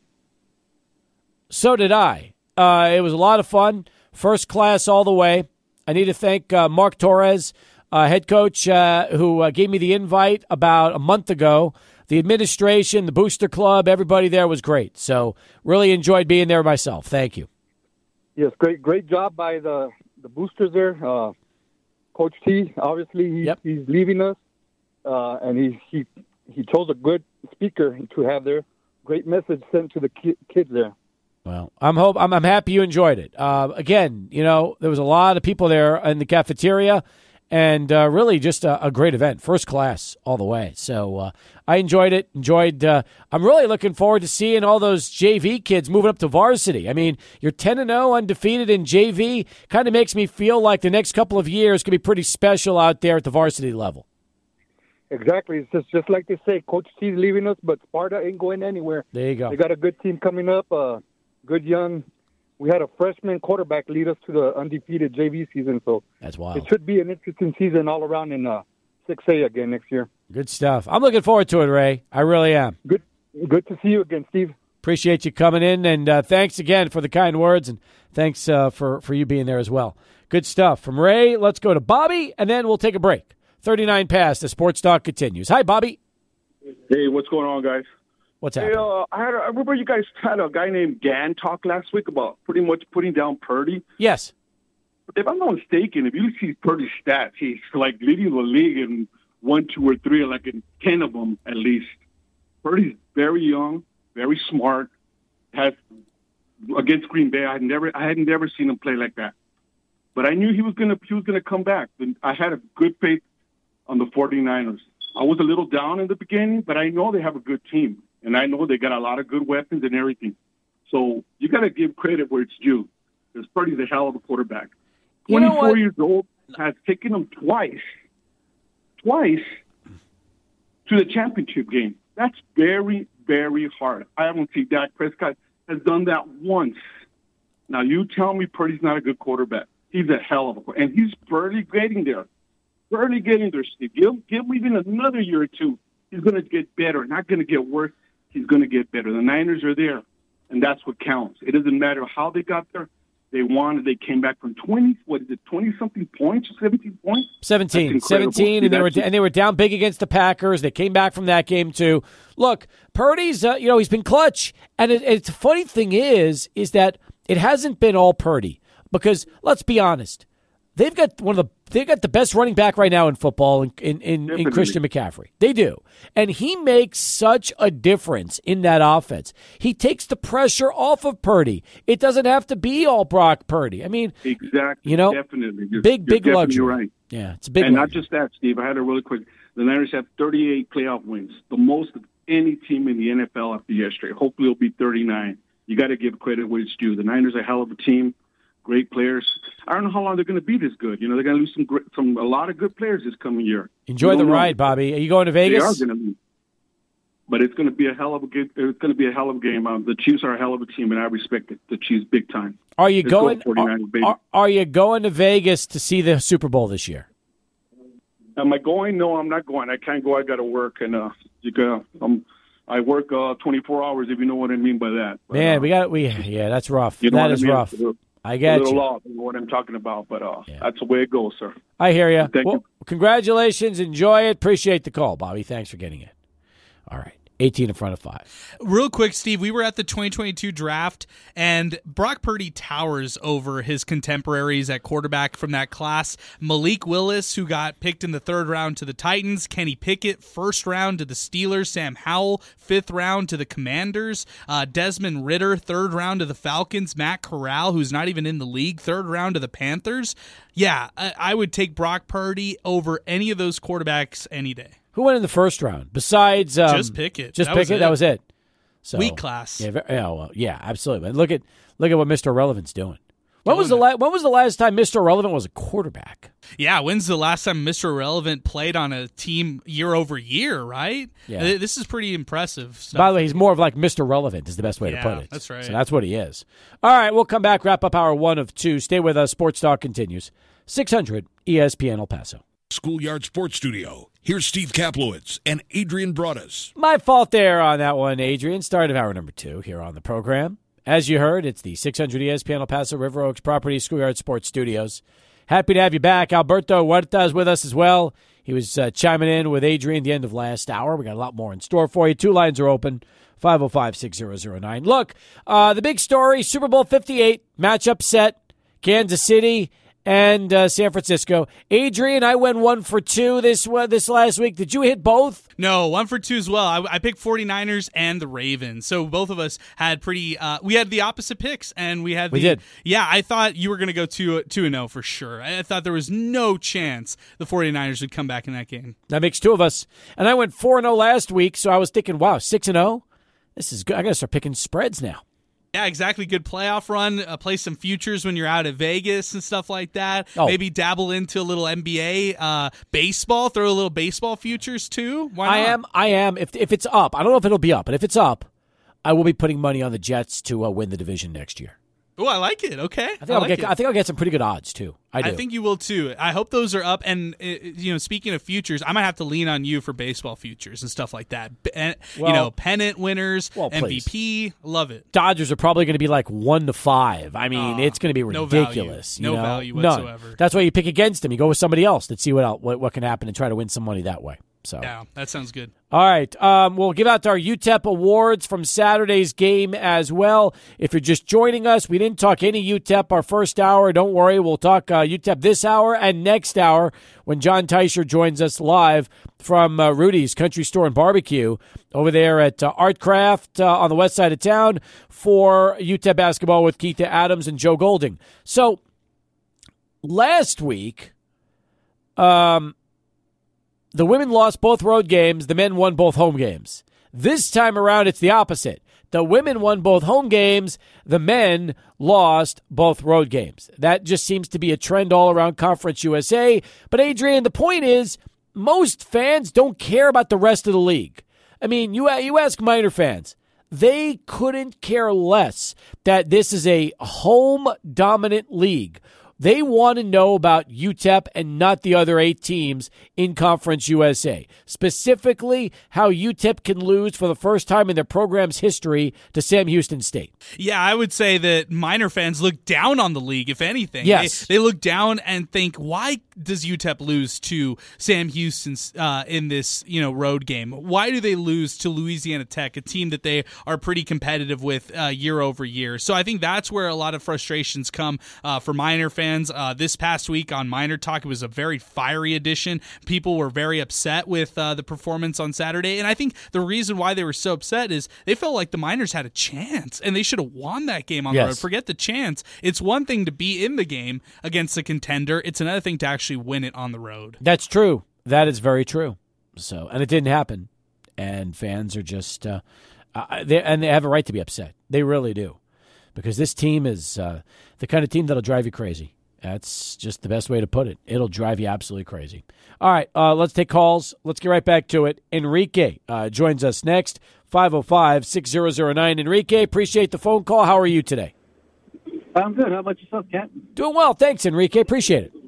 So did I. Uh, it was a lot of fun. First class all the way. I need to thank uh, Mark Torres, uh, head coach, uh, who uh, gave me the invite about a month ago. The administration, the Booster Club, everybody there was great. So really enjoyed being there myself. Thank you. Yes, great, great job by the the boosters there. Uh, Coach T, obviously, he, yep. he's leaving us, uh, and he, he he chose a good speaker to have there. Great message sent to the ki- kids there. Well, I'm hope I'm, I'm happy you enjoyed it. Uh, again, you know, there was a lot of people there in the cafeteria, and uh, really just a, a great event, first class all the way. So uh, I enjoyed it. Enjoyed. Uh, I'm really looking forward to seeing all those J V kids moving up to varsity. I mean, you're ten and oh, undefeated in J V. Kind of makes me feel like the next couple of years could be pretty special out there at the varsity level. Exactly. It's just, just like they say, Coach T's leaving us, but Sparta ain't going anywhere. There you go. They got a good team coming up. Uh, good young. We had a freshman quarterback lead us to the undefeated J V season, so that's wild. It should be an interesting season all around in uh, six A again next year. Good stuff. I'm looking forward to it, Ray. I really am. Good, good to see you again, Steve. Appreciate you coming in, and uh, thanks again for the kind words, and thanks uh, for for you being there as well. Good stuff from Ray. Let's go to Bobby, and then we'll take a break. thirty-nine past. The Sports Talk continues. Hi, Bobby. Hey, what's going on, guys? What's hey, happening? Uh, I, had a, I remember you guys had a guy named Gann talk last week about pretty much putting down Purdy. Yes. But if I'm not mistaken, if you see Purdy's stats, he's like leading the league in one, two, or three, like in ten of them at least. Purdy's very young, very smart. Has against Green Bay, I had never, I had never seen him play like that. But I knew he was gonna, he was gonna come back. And I had a good faith on the 49ers. I was a little down in the beginning, but I know they have a good team. And I know they got a lot of good weapons and everything. So you got to give credit where it's due. Because Purdy's a hell of a quarterback. You know twenty-four what? years old, has taken him twice, twice to the championship game. That's very, very hard. I haven't seen Dak Prescott has done that once. Now, you tell me Purdy's not a good quarterback. He's a hell of a quarterback. And he's barely getting there. Barely getting there, Steve. Give, give him even another year or two. He's going to get better, not going to get worse. He's going to get better. The Niners are there, and that's what counts. It doesn't matter how they got there. They won. They came back from twenty. What is it? Twenty something points. Seventeen points. Seventeen. Seventeen, and they were and they were down big against the Packers. They came back from that game too. Look, Purdy's. Uh, you know, he's been clutch, and it, it's the funny thing is, is that it hasn't been all Purdy because let's be honest, they've got one of the they've got the best running back right now in football in in, in, in Christian McCaffrey. They do. And he makes such a difference in that offense. He takes the pressure off of Purdy. It doesn't have to be all Brock Purdy. I mean, exactly. You know, definitely. You're, big, big you're luxury. Right. Yeah, it's a big And luxury. not just that, Steve. I had a really quick. The Niners have thirty-eight playoff wins, the most of any team in the N F L after yesterday. Hopefully, it'll be thirty-nine. You got to give credit where it's due. The Niners are a hell of a team. Great players. I don't know how long they're going to be this good. You know, they're going to lose some, great, some a lot of good players this coming year. Enjoy the ride, know. Bobby. Are you going to Vegas? They are going to be. But it's going to be a hell of a good. It's going to be a hell of a game. Um, the Chiefs are a hell of a team, and I respect it, the Chiefs big time. Are you Let's going? Go are, are, are you going to Vegas to see the Super Bowl this year? Am I going? No, I'm not going. I can't go. I got to work, and uh, you got. Um, I work uh, twenty-four hours, if you know what I mean by that. But, Man, uh, we got we. Yeah, that's rough. You know that is I mean? rough. A, I get a little you. Law, you know what I'm talking about, but uh, yeah. that's the way it goes, sir. I hear you. Thank well, you. Congratulations. Enjoy it. Appreciate the call, Bobby. Thanks for getting it. All right. eighteen in front of five. Real quick, Steve, we were at the twenty twenty-two draft, and Brock Purdy towers over his contemporaries at quarterback from that class. Malik Willis, who got picked in the third round to the Titans. Kenny Pickett, first round to the Steelers. Sam Howell, fifth round to the Commanders. Uh, Desmond Ridder, third round to the Falcons. Matt Corral, who's not even in the league, third round to the Panthers. Yeah, I, I would take Brock Purdy over any of those quarterbacks any day. Who went in the first round besides um, just Pickett? Just that Pickett. Was that was it. So, weak class. Yeah, very, yeah, well, yeah, absolutely. Look at look at what Mister Irrelevant's doing. When was the la- when was the last time Mister Irrelevant was a quarterback? Yeah, when's the last time Mister Irrelevant played on a team year over year? Right. Yeah. This is pretty impressive stuff. By the way, he's more of like Mister Relevant is the best way yeah, to put it. That's right. So that's what he is. All right, we'll come back. Wrap up hour one of two. Stay with us. Sports Talk continues. six hundred E S P N El Paso. Schoolyard Sports Studio. Here's Steve Kaplowitz and Adrian Broadus. My fault there on that one, Adrian. Start of hour number two here on the program. As you heard, it's the six hundred E S P N El Paso River Oaks Property Schoolyard Sports Studios. Happy to have you back. Alberto Huerta is with us as well. He was uh, chiming in with Adrian at the end of last hour. We got a lot more in store for you. Two lines are open, five oh five, six oh oh nine. Look, uh, the big story, Super Bowl fifty-eight, matchup set, Kansas City and uh, San Francisco. Adrian, I went one for two this uh, this last week. Did you hit both? No, one for two as well. I, I picked 49ers and the Ravens. So both of us had pretty uh, – we had the opposite picks. and We had the, We did. Yeah, I thought you were going to go two and oh for sure. I thought there was no chance the 49ers would come back in that game. That makes two of us. And I went four and oh last week, so I was thinking, wow, six and oh? This is good. I got to start picking spreads now. Yeah, exactly. Good playoff run. Uh, play some futures when you're out at Vegas and stuff like that. Oh. Maybe dabble into a little N B A, uh, baseball. Throw a little baseball futures too. Why not? I am. I am. If if it's up, I don't know if it'll be up, but if it's up, I will be putting money on the Jets to uh, win the division next year. Oh, I like it. Okay, I think I I'll like get. it. I think I'll get some pretty good odds too. I do. I think you will too. I hope those are up. And uh, you know, speaking of futures, I might have to lean on you for baseball futures and stuff like that. And, Well- you know, pennant winners, Well, M V P. Love it. Dodgers are probably going to be like one to five. I mean, Aw, it's going to be no value. ridiculous. you No know? value None. whatsoever. That's why you pick against them. You go with somebody else to see what else, what, what can happen and try to win some money that way. So. Yeah, that sounds good. All right. Um, we'll give out our U T E P awards from Saturday's game as well. If you're just joining us, we didn't talk any U T E P our first hour. Don't worry. We'll talk uh, U T E P this hour and next hour when John Teicher joins us live from uh, Rudy's Country Store and Barbecue over there at uh, Art Craft uh, on the west side of town for U T E P basketball with Keitha Adams and Joe Golding. So last week, um, the women lost both road games. The men won both home games. This time around, it's the opposite. The women won both home games. The men lost both road games. That just seems to be a trend all around Conference U S A. But, Adrian, the point is most fans don't care about the rest of the league. I mean, you, you ask Miner fans. They couldn't care less that this is a home-dominant league. They want to know about U T E P and not the other eight teams in Conference U S A. Specifically, how U T E P can lose for the first time in their program's history to Sam Houston State. Yeah, I would say that Miner fans look down on the league, if anything. Yes. They, they look down and think, why does U T E P lose to Sam Houston uh, in this you know road game? Why do they lose to Louisiana Tech, a team that they are pretty competitive with uh, year over year? So I think that's where a lot of frustrations come uh, for Miner fans. Uh, this past week on Miner Talk, it was a very fiery edition. People were very upset with uh, the performance on Saturday, and I think the reason why they were so upset is they felt like the Miners had a chance, and they should have won that game on Yes. the road. Forget the chance. It's one thing to be in the game against a contender. It's another thing to actually win it on the road. That's true. That is very true. So, and it didn't happen. And fans are just, uh, uh, they, and they have a right to be upset. They really do. Because this team is uh, the kind of team that'll drive you crazy. That's just the best way to put it. It'll drive you absolutely crazy. All right, uh, let's take calls. Let's get right back to it. Enrique uh, joins us next, five oh five, six oh oh nine. Enrique, appreciate the phone call. How are you today? I'm good. How about yourself, Cat? Doing well. Thanks, Enrique. Appreciate it.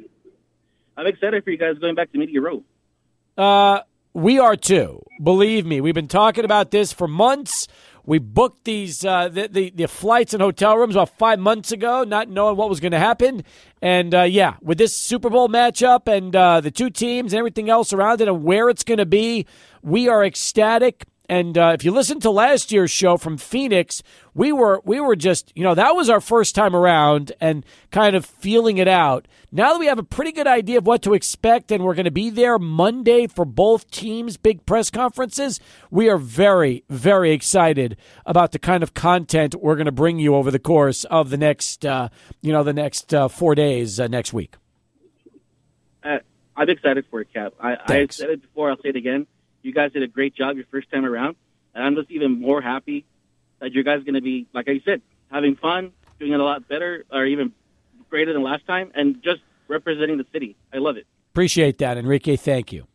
I'm excited for you guys going back to Media Row. Uh, we are too. Believe me, we've been talking about this for months. We booked these uh, the, the the flights and hotel rooms about five months ago, not knowing what was going to happen. And, uh, yeah, with this Super Bowl matchup and uh, the two teams and everything else around it and where it's going to be, we are ecstatic. And uh, if you listen to last year's show from Phoenix, we were we were just, you know, that was our first time around and kind of feeling it out. Now that we have a pretty good idea of what to expect and we're going to be there Monday for both teams' big press conferences, we are very, very excited about the kind of content we're going to bring you over the course of the next, uh, you know, the next uh, four days uh, next week. Uh, I'm excited for it, Cap. I, I said it before. I'll say it again. You guys did a great job your first time around, and I'm just even more happy that you guys are going to be, like I said, having fun, doing it a lot better, or even greater than last time, and just representing the city. I love it. Appreciate that, Enrique. Thank you.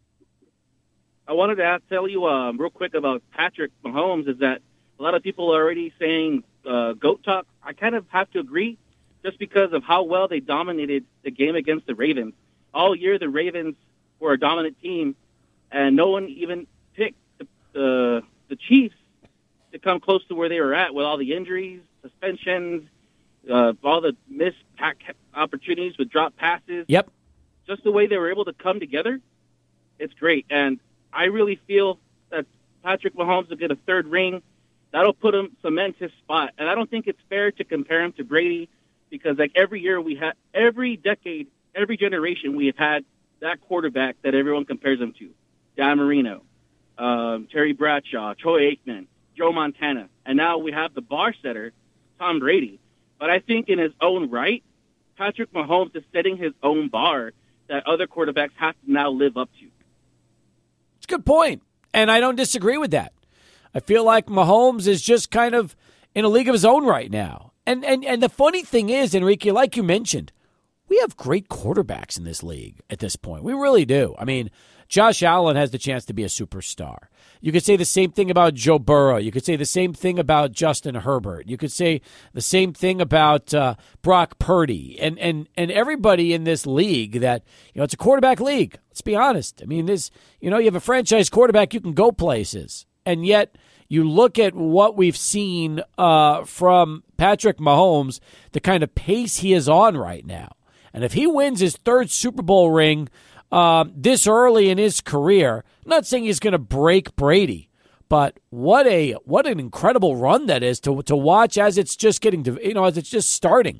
I wanted to ask, tell you um, real quick about Patrick Mahomes is that a lot of people are already saying uh, GOAT talk. I kind of have to agree just because of how well they dominated the game against the Ravens. All year the Ravens were a dominant team, and no one even picked the, the the Chiefs to come close to where they were at with all the injuries, suspensions, uh, all the missed pack opportunities with drop passes. Yep. Just the way they were able to come together, it's great. And I really feel that Patrick Mahomes will get a third ring. That'll put him, cement his spot. And I don't think it's fair to compare him to Brady because, like, every year we have, every decade, every generation we have had that quarterback that everyone compares him to. Dan Marino, um, Terry Bradshaw, Troy Aikman, Joe Montana, and now we have the bar setter, Tom Brady. But I think in his own right, Patrick Mahomes is setting his own bar that other quarterbacks have to now live up to. It's a good point, and I don't disagree with that. I feel like Mahomes is just kind of in a league of his own right now. And and and the funny thing is, Enrique, like you mentioned, we have great quarterbacks in this league at this point. We really do. I mean, Josh Allen has the chance to be a superstar. You could say the same thing about Joe Burrow. You could say the same thing about Justin Herbert. You could say the same thing about uh, Brock Purdy and, and and everybody in this league that, you know, it's a quarterback league. Let's be honest. I mean, this, you know, you have a franchise quarterback, you can go places. And yet you look at what we've seen uh, from Patrick Mahomes, the kind of pace he is on right now. And if he wins his third Super Bowl ring um, this early in his career, I'm not saying he's going to break Brady, but what a what an incredible run that is to to watch as it's just getting to, you know, as it's just starting.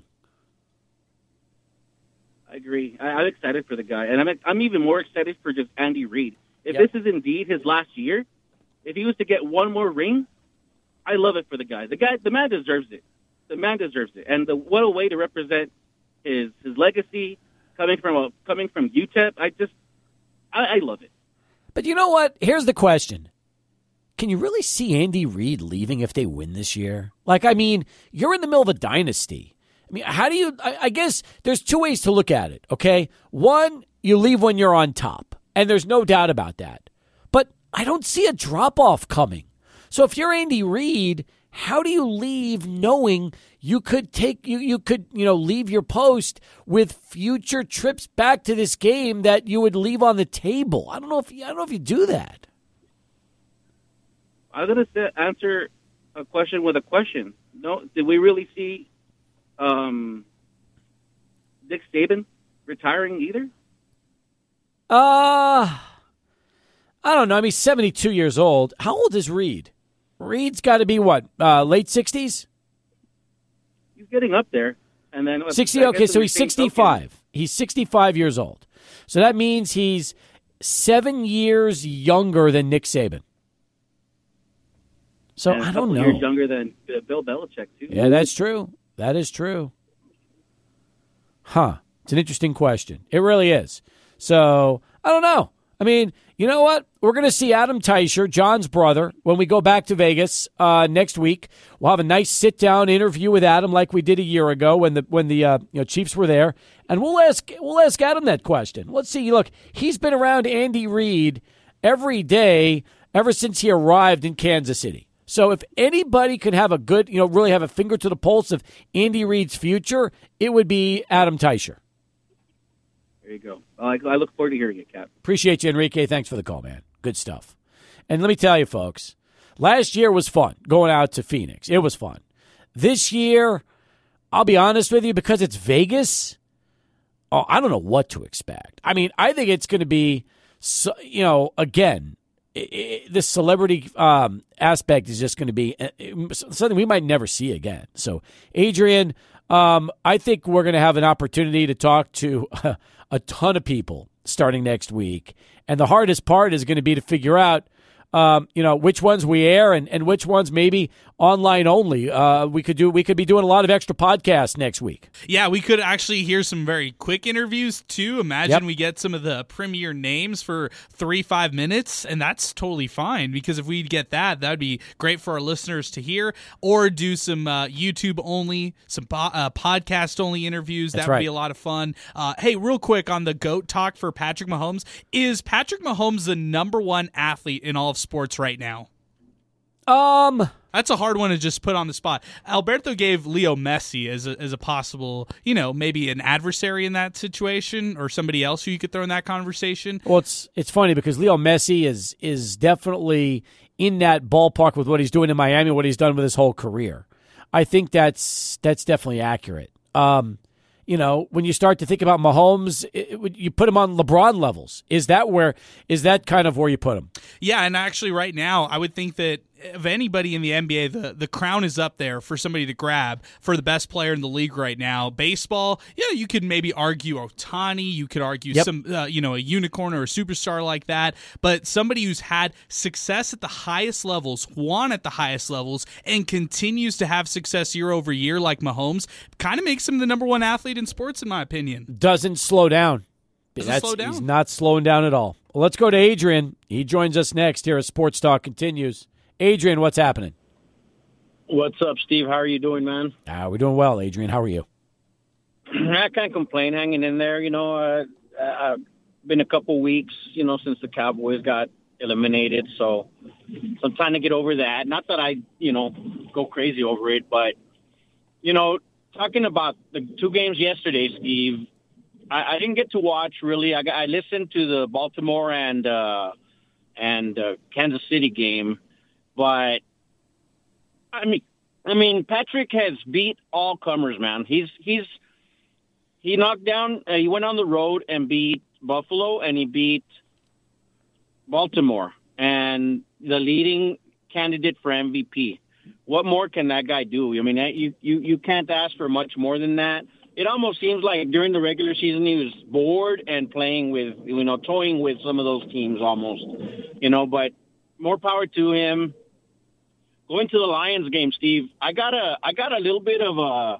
I agree. I, I'm excited for the guy, and I'm I'm even more excited for just Andy Reid. If Yep. this is indeed his last year, if he was to get one more ring, I love it for the guy. The guy, the man deserves it. The man deserves it, and the, what a way to represent his his legacy coming from a, coming from U T E P. I just I, I love it. But you know what? Here's the question. Can you really see Andy Reid leaving if they win this year? Like, I mean, you're in the middle of a dynasty. I mean, how do you, I, I guess there's two ways to look at it, okay? One, you leave when you're on top, and there's no doubt about that. But I don't see a drop-off coming. So if you're Andy Reid, how do you leave knowing you could take you you could you know leave your post with future trips back to this game that you would leave on the table? I don't know if I don't know if you do that. I'm gonna say, answer a question with a question. No, did we really see um, Nick Saban retiring either? Uh I don't know. I mean, seventy-two years old. How old is Reid? Reid's got to be what, uh, late sixties? He's getting up there. And then sixty. Okay, so he's sixty-five. Okay. He's sixty-five years old. So that means he's seven years younger than Nick Saban. So and I don't know. Years younger than uh, Bill Belichick too. Yeah, that's true. That is true. Huh. It's an interesting question. It really is. So I don't know. I mean, you know what? We're going to see Adam Teicher, John's brother, when we go back to Vegas uh, next week. We'll have a nice sit-down interview with Adam like we did a year ago when the when the uh, you know, Chiefs were there, and we'll ask we'll ask Adam that question. Let's see. Look, he's been around Andy Reid every day ever since he arrived in Kansas City. So if anybody could have a good, you know, really have a finger to the pulse of Andy Reid's future, it would be Adam Teicher. There you go. I, I look forward to hearing it, Cap. Appreciate you, Enrique. Thanks for the call, man. Good stuff. And let me tell you, folks, last year was fun going out to Phoenix. It was fun. This year, I'll be honest with you, because it's Vegas, oh, I don't know what to expect. I mean, I think it's going to be, so, you know, again, it, it, this celebrity um, aspect is just going to be something we might never see again. So, Adrian, um, I think we're going to have an opportunity to talk to a ton of people starting next week. And the hardest part is going to be to figure out, um, you know, which ones we air and, and which ones maybe online only. Uh, we could do. We could be doing a lot of extra podcasts next week. Yeah, we could actually hear some very quick interviews too. Imagine yep. we get some of the premier names for three, five minutes, and that's totally fine because if we get that, that would be great for our listeners to hear. Or do some uh, YouTube only, some po- uh, podcast only interviews. That that's would right. be a lot of fun. Uh, hey, real quick on the GOAT talk for Patrick Mahomes. Is Patrick Mahomes the number one athlete in all of sports right now? Um, that's a hard one to just put on the spot. Alberto gave Leo Messi as a, as a possible, you know, maybe an adversary in that situation or somebody else who you could throw in that conversation. Well, it's it's funny because Leo Messi is is definitely in that ballpark with what he's doing in Miami, what he's done with his whole career. I think that's that's definitely accurate. Um, you know, when you start to think about Mahomes, it, it, you put him on LeBron levels. Is that where is that kind of where you put him? Yeah, and actually right now, I would think that of anybody in the N B A, the, the crown is up there for somebody to grab for the best player in the league right now. Baseball, yeah, you could maybe argue Ohtani. You could argue yep. some, uh, you know, a unicorn or a superstar like that. But somebody who's had success at the highest levels, won at the highest levels, and continues to have success year over year like Mahomes, kind of makes him the number one athlete in sports, in my opinion. Doesn't slow down. Doesn't That's, slow down. He's not slowing down at all. Well, let's go to Adrian. He joins us next here as Sports Talk continues. Adrian, what's happening? What's up, Steve? How are you doing, man? Uh, we're doing well, Adrian. How are you? I can't complain, hanging in there. You know, uh, I've been a couple weeks, you know, since the Cowboys got eliminated, so, so I'm trying to get over that. Not that I, you know, go crazy over it, but, you know, talking about the two games yesterday, Steve, I, I didn't get to watch, really. I, I listened to the Baltimore and, uh, and uh, Kansas City game. But I mean, I mean, Patrick has beat all comers, man. He's he's he knocked down. Uh, he went on the road and beat Buffalo, and he beat Baltimore, and the leading candidate for M V P. What more can that guy do? I mean, you you you can't ask for much more than that. It almost seems like during the regular season he was bored and playing with, you know, toying with some of those teams almost, you know. But more power to him. Going to the Lions game, Steve, I got a, I got a little bit of a,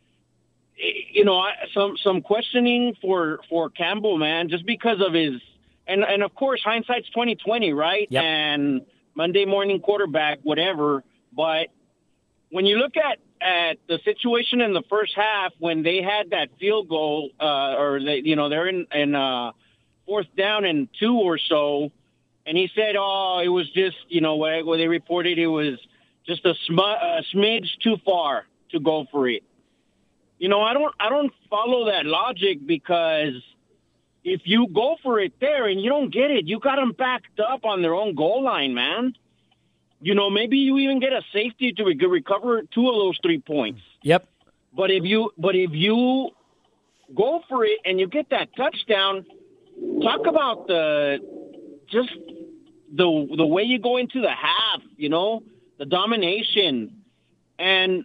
you know, some some questioning for, for Campbell, man, just because of his, and, and of course, hindsight's twenty twenty, right? Yep. And Monday morning quarterback, whatever. But when you look at, at the situation in the first half, when they had that field goal, uh, or they, you know, they're in, in uh, fourth down and two or so, and he said, oh, it was just, you know, where they reported it was just a, sm- a smidge too far to go for it. You know, I don't I don't follow that logic because if you go for it there and you don't get it, you got them backed up on their own goal line, man. You know, maybe you even get a safety to re- recover two of those three points. Yep. But if you but if you go for it and you get that touchdown, talk about the just the the way you go into the half, you know, the domination. And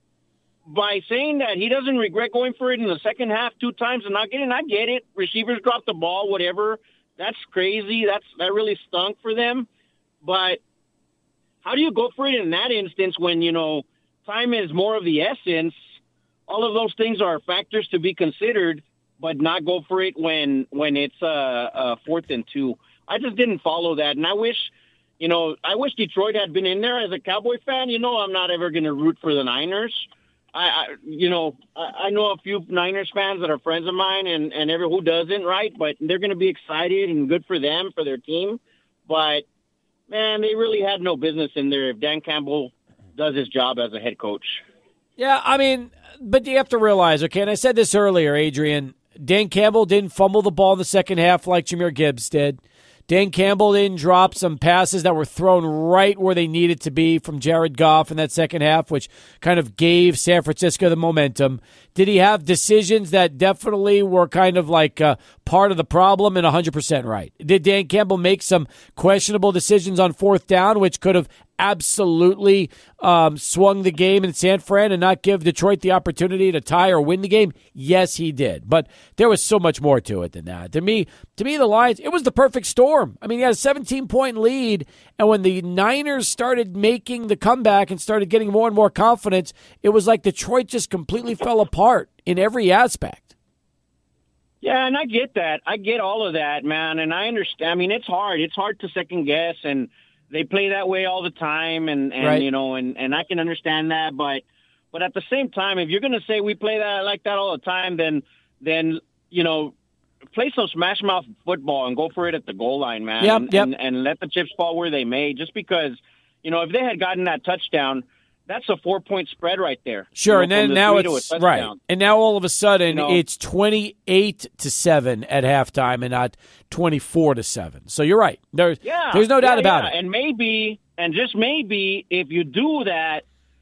by saying that he doesn't regret going for it in the second half two times and not getting, I get it. Receivers drop the ball, whatever. That's crazy. That's that really stunk for them. But how do you go for it in that instance when, you know, time is more of the essence? All of those things are factors to be considered, but not go for it when when it's uh, uh, fourth and two. I just didn't follow that, and I wish, you know, I wish Detroit had been in there. As a Cowboy fan, you know, I'm not ever going to root for the Niners. I, I you know, I, I know a few Niners fans that are friends of mine, and and every who doesn't, right? But they're going to be excited and good for them, for their team. But man, they really had no business in there if Dan Campbell does his job as a head coach. Yeah, I mean, but you have to realize, okay, and I said this earlier, Adrian, Dan Campbell didn't fumble the ball in the second half like Jahmyr Gibbs did. Dan Campbell didn't drop some passes that were thrown right where they needed to be from Jared Goff in that second half, which kind of gave San Francisco the momentum. Did he have decisions that definitely were kind of like uh, part of the problem? And one hundred percent right. Did Dan Campbell make some questionable decisions on fourth down, which could have absolutely um, swung the game in San Fran and not give Detroit the opportunity to tie or win the game? Yes, he did. But there was so much more to it than that. To me, to me, the Lions, it was the perfect storm. I mean, he had a seventeen-point lead, and when the Niners started making the comeback and started getting more and more confidence, it was like Detroit just completely fell apart in every aspect. Yeah, and I get that. I get all of that, man, and I understand. I mean, it's hard. It's hard to second guess, and they play that way all the time, and, and right. you know, and, and I can understand that, but but at the same time, if you're going to say we play that like that all the time, then then you know, play some smash mouth football and go for it at the goal line, man, yep, and, yep. and and let the chips fall where they may. Just because, you know, if they had gotten that touchdown, that's a four-point spread right there. Sure, you know, and then the now it's right, and now all of a sudden you know, it's twenty-eight to seven at halftime, and not twenty-four to seven. So you're right. There's yeah, there's no doubt yeah, about yeah. it. And maybe, and just maybe, if you do that,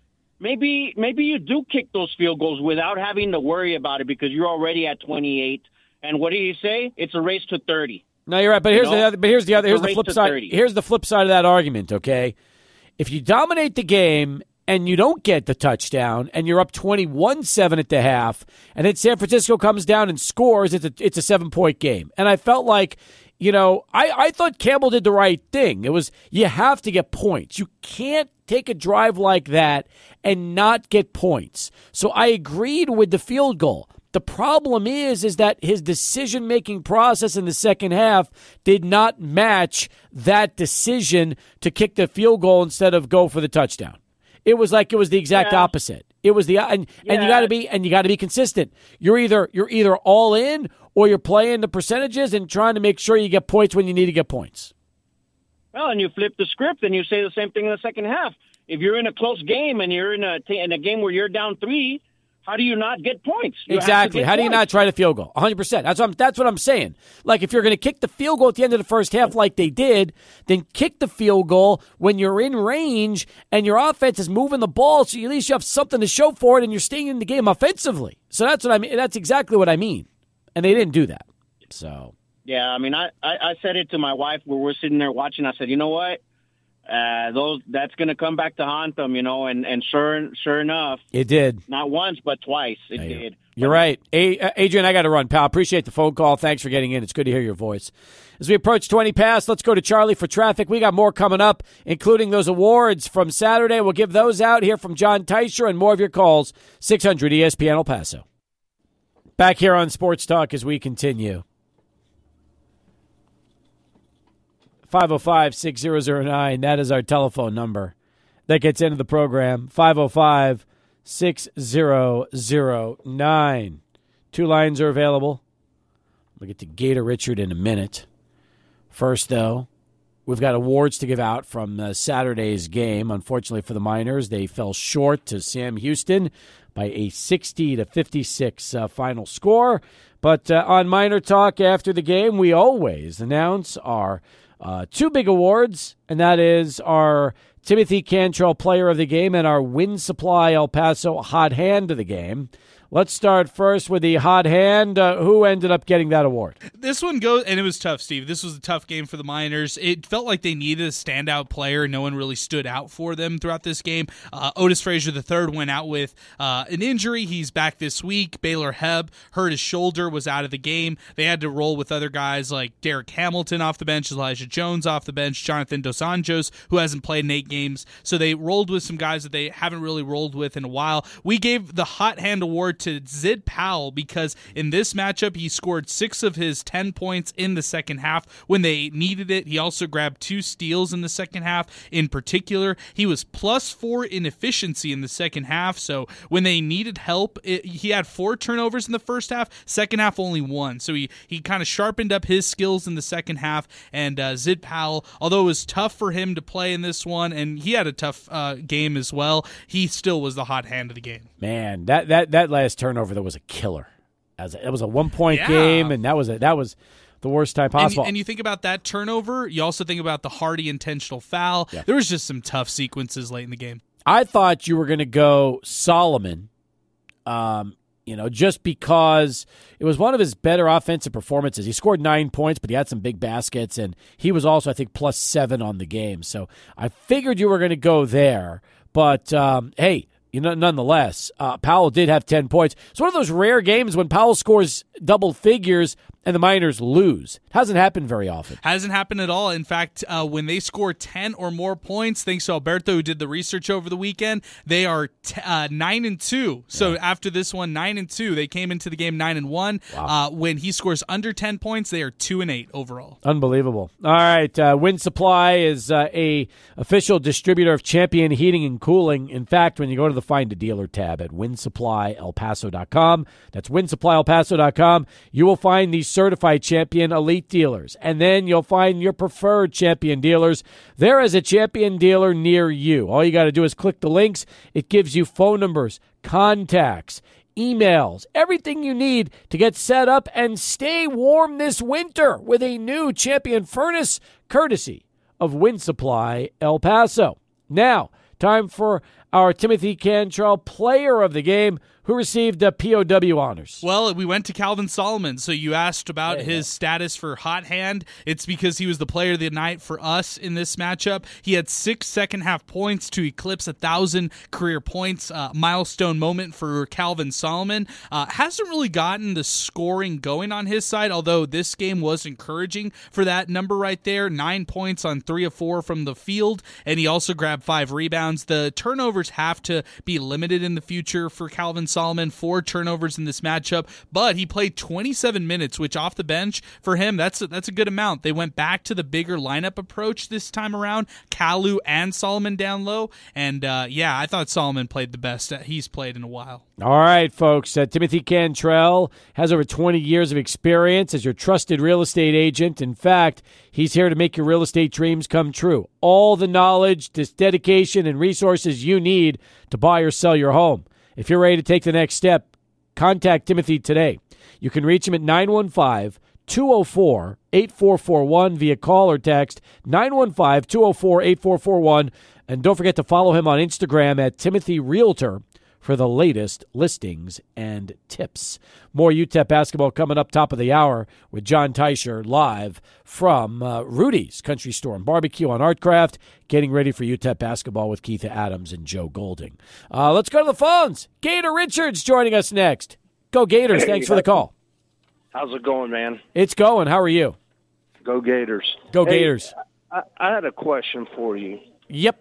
maybe maybe you do kick those field goals without having to worry about it because you're already at twenty-eight. And what do you say? It's a race to thirty. No, you're right. But here's you know? the other. But here's the other. It's Here's a the race flip to side. thirty. Here's the flip side of that argument. Okay, if you dominate the game and you don't get the touchdown, and you're up twenty-one seven at the half, and then San Francisco comes down and scores, it's a, it's a seven-point game. And I felt like, you know, I, I thought Campbell did the right thing. It was, you have to get points. You can't take a drive like that and not get points. So I agreed with the field goal. The problem is, is that his decision-making process in the second half did not match that decision to kick the field goal instead of go for the touchdown. It was like it was the exact yeah. opposite. It was the and, yeah. and you got to be and you got to be consistent. You're either you're either all in or you're playing the percentages and trying to make sure you get points when you need to get points. Well, and you flip the script and you say the same thing in the second half. If you're in a close game and you're in a in a game where you're down three, how do you not get points? You exactly. Get how points. do you not try the field goal? one hundred percent. That's what I'm, that's what I'm saying. Like, if you're going to kick the field goal at the end of the first half like they did, then kick the field goal when you're in range and your offense is moving the ball, so at least you have something to show for it and you're staying in the game offensively. So that's what I mean. That's exactly what I mean. And they didn't do that. So yeah, I mean, I, I, I said it to my wife where we're sitting there watching. I said, you know what? Uh, those that's going to come back to haunt them, you know, and, and sure sure enough, it did. Not once, but twice. It yeah, did. You're right. A- uh, Adrian, I got to run, pal. Appreciate the phone call. Thanks for getting in. It's good to hear your voice. As we approach twenty past, let's go to Charlie for traffic. We got more coming up, including those awards from Saturday. We'll give those out here from John Teicher and more of your calls. six hundred E S P N El Paso. Back here on Sports Talk as we continue. five oh five, six oh oh nine, that is our telephone number. That gets into the program, five oh five, six oh oh nine. Two lines are available. We'll get to Gator Richard in a minute. First, though, we've got awards to give out from uh, Saturday's game. Unfortunately for the Miners, they fell short to Sam Houston by a sixty to fifty-six uh, final score. But uh, on Miner Talk after the game, we always announce our Uh, two big awards, and that is our Timothy Cantrell Player of the Game and our Win Supply El Paso Hot Hand of the Game. Let's start first with the hot hand. Uh, who ended up getting that award? This one goes, and it was tough, Steve. This was a tough game for the Miners. It felt like they needed a standout player. No one really stood out for them throughout this game. Uh, Otis Frazier the third went out with uh, an injury. He's back this week. Baylor Hebb hurt his shoulder, was out of the game. They had to roll with other guys like Derek Hamilton off the bench, Elijah Jones off the bench, Jonathan Dos Anjos, who hasn't played in eight games. So they rolled with some guys that they haven't really rolled with in a while. We gave the hot hand award to Zid Powell because in this matchup he scored six of his ten points in the second half when they needed it. He also grabbed two steals in the second half. In particular, he was plus four in efficiency in the second half, so when they needed help, it, he had four turnovers in the first half, second half only one. So he, he kind of sharpened up his skills in the second half, and uh, Zid Powell, although it was tough for him to play in this one, and he had a tough uh, game as well, he still was the hot hand of the game. Man, that that, that last turnover that was a killer. As a, it was a one point yeah. game, and that was a, that was the worst time possible. And, and you think about that turnover, you also think about the Hardy intentional foul. Yeah. There was just some tough sequences late in the game. I thought you were going to go Solomon, um, you know, just because it was one of his better offensive performances. He scored nine points, but he had some big baskets, and he was also, I think, plus seven on the game. So I figured you were going to go there. But, um, hey, you know, nonetheless, uh, Powell did have ten points. It's one of those rare games when Powell scores double figures and the Miners lose. It hasn't happened very often. Hasn't happened at all. In fact, uh, when they score ten or more points, thanks to Alberto, who did the research over the weekend, they are t- uh, nine and two. So yeah. after this one, nine and two. They came into the game nine and one. Wow. Uh, when he scores under ten points, they are two and eight overall. Unbelievable. All right, uh, Wind Supply is uh, a official distributor of Champion Heating and Cooling. In fact, when you go to the Find a Dealer tab at wind supply el paso dot com, that's wind supply el paso dot com, you will find these certified Champion Elite dealers, and then you'll find your preferred Champion dealers. There is a Champion dealer near you. All you got to do is click the links. It gives you phone numbers, contacts, emails, everything you need to get set up and stay warm this winter with a new Champion furnace courtesy of Wind Supply El Paso. Now, time for our Timothy Cantrell Player of the Game, who received the P O W honors. Well, we went to Calvin Solomon. So you asked about hey, his yeah. status for hot hand. It's because he was the player of the night for us in this matchup. He had six second-half points to eclipse one thousand career points, uh, milestone moment for Calvin Solomon. Uh, hasn't really gotten the scoring going on his side, although this game was encouraging for that number right there. Nine points on three of four from the field, and he also grabbed five rebounds. The turnovers have to be limited in the future for Calvin Solomon, four turnovers in this matchup, but he played twenty-seven minutes, which off the bench for him, that's a, that's a good amount. They went back to the bigger lineup approach this time around, Kalu and Solomon down low, and uh, yeah, I thought Solomon played the best he's played in a while. All right, folks, uh, Timothy Cantrell has over twenty years of experience as your trusted real estate agent. In fact, he's here to make your real estate dreams come true. All the knowledge, this dedication, and resources you need to buy or sell your home. If you're ready to take the next step, contact Timothy today. You can reach him at nine one five, two oh four, eight four four one via call or text, nine one five, two oh four, eight four four one. And don't forget to follow him on Instagram at Timothy Realtor for the latest listings and tips. More U T E P basketball coming up top of the hour with John Teicher live from uh, Rudy's Country Store and Barbecue on Artcraft, getting ready for U T E P basketball with Keith Adams and Joe Golding. Uh, let's go to the phones. Gator Richards joining us next. Go Gators. Hey, Thanks for the call. How's it going, man? It's going. How are you? Go Gators. Go hey, Gators. I, I had a question for you. Yep.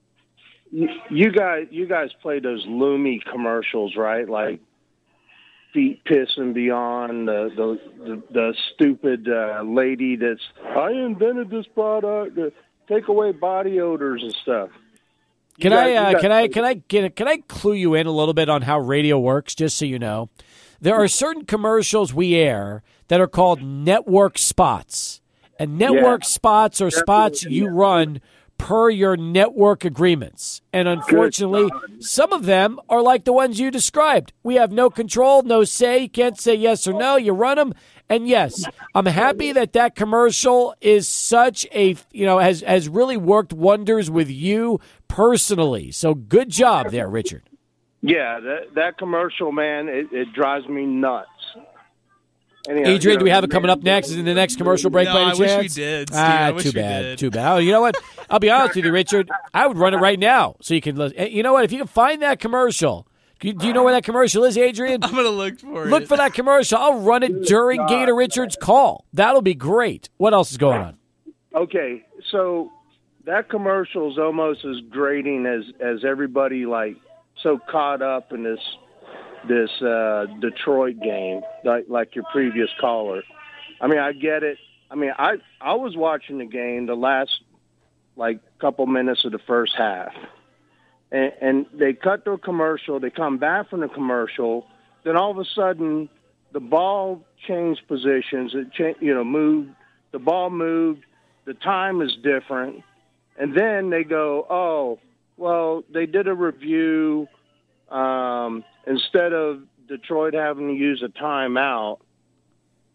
You guys, you guys play those Lumi commercials, right? Like Feet Piss and Beyond, the the the, the stupid uh, lady that's I invented this product to take away body odors and stuff. You Can guys, I uh, guys, can I can I get can I clue you in a little bit on how radio works, just so you know? There are certain commercials we air that are called network spots, and network Yeah. spots are spots you run per your network agreements. And unfortunately, some of them are like the ones you described. We have no control, no say. You can't say yes or no. You run them. And yes, I'm happy that that commercial is such a, you know, has, has really worked wonders with you personally. So good job there, Richard. Yeah, that that commercial, man, it, it drives me nuts. Anyhow, Adrian, you know, do we have it coming up next? Is in the next commercial break No, by any I wish chance? we did, Steve. Ah, I wish too we bad. did. Too bad. Oh, you know what? I'll be honest with you, Richard. I would run it right now so you can listen. You know what? If you can find that commercial, do you know where that commercial is, Adrian? I'm going to look for it. Look for that commercial. I'll run it during Gator Richard's call. That'll be great. What else is going on? Okay, so that commercial is almost as grating as as everybody like so caught up in this this uh, Detroit game, like like your previous caller. I mean, I get it. I mean, I I was watching the game the last like couple minutes of the first half, and, and they cut to a commercial. They come back from the commercial. Then all of a sudden, the ball changed positions. It cha- you know moved. The ball moved. The time is different. And then they go, oh, well, they did a review. Um, instead of Detroit having to use a timeout,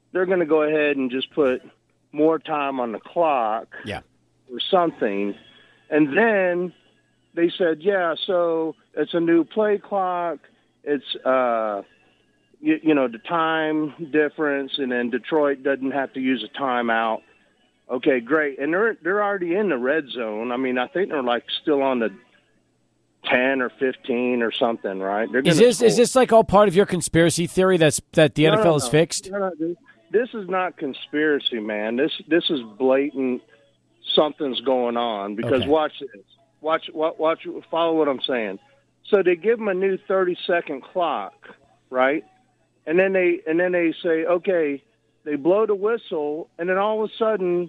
they're going to go ahead and just put more time on the clock yeah. or something. And then they said, yeah, so it's a new play clock. It's, uh, you, you know, the time difference, and then Detroit doesn't have to use a timeout. Okay, great. And they're they're already in the red zone. I mean, I think they're like still on the ten or fifteen or something, right? They're is this score. Is this like all part of your conspiracy theory that's that the no, N F L no, is no. fixed? No, no, this is not conspiracy, man. This this is blatant. Something's going on because okay. watch this. Watch, watch, watch. Follow what I'm saying. So they give them a new thirty second clock, right? And then they and then they say, okay, they blow the whistle, and then all of a sudden,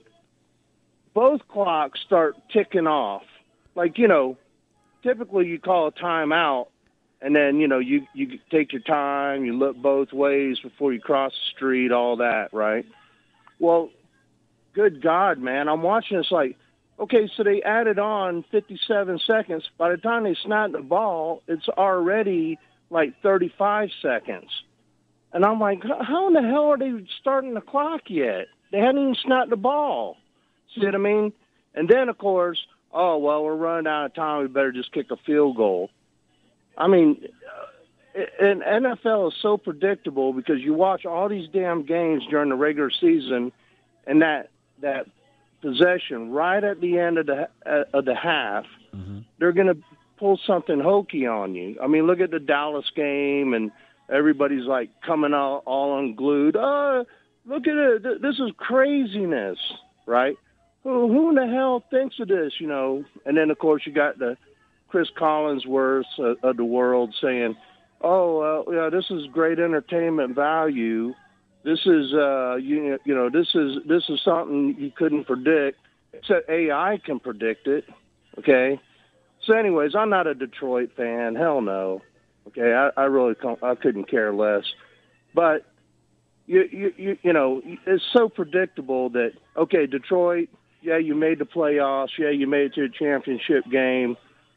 both clocks start ticking off. Like, you know, typically you call a timeout, and then, you know, you, you take your time, you look both ways before you cross the street, all that, right? Well, good God, man, I'm watching this like, okay, so they added on fifty-seven seconds. By the time they snap the ball, it's already like thirty-five seconds. And I'm like, how in the hell are they starting the clock yet? They hadn't even snapped the ball. See what I mean? And then, of course, oh, well, we're running out of time. We better just kick a field goal. I mean, and N F L is so predictable because you watch all these damn games during the regular season, and that that possession right at the end of the uh, of the half, mm-hmm. they're going to pull something hokey on you. I mean, look at the Dallas game, and everybody's like coming all, all unglued. Oh, look at it. This is craziness, right? Who, who in the hell thinks of this, you know? And then, of course, you got the Chris Collinsworth of, of the world saying, oh, uh, yeah, this is great entertainment value. This is, uh, you, you know, this is this is something you couldn't predict, except A I can predict it, okay? So anyways, I'm not a Detroit fan. Hell no. Okay, I, I really can't, I couldn't care less. But, you, you you you know, it's so predictable that, okay, Detroit, yeah, you made the playoffs. Yeah, you made it to a championship game.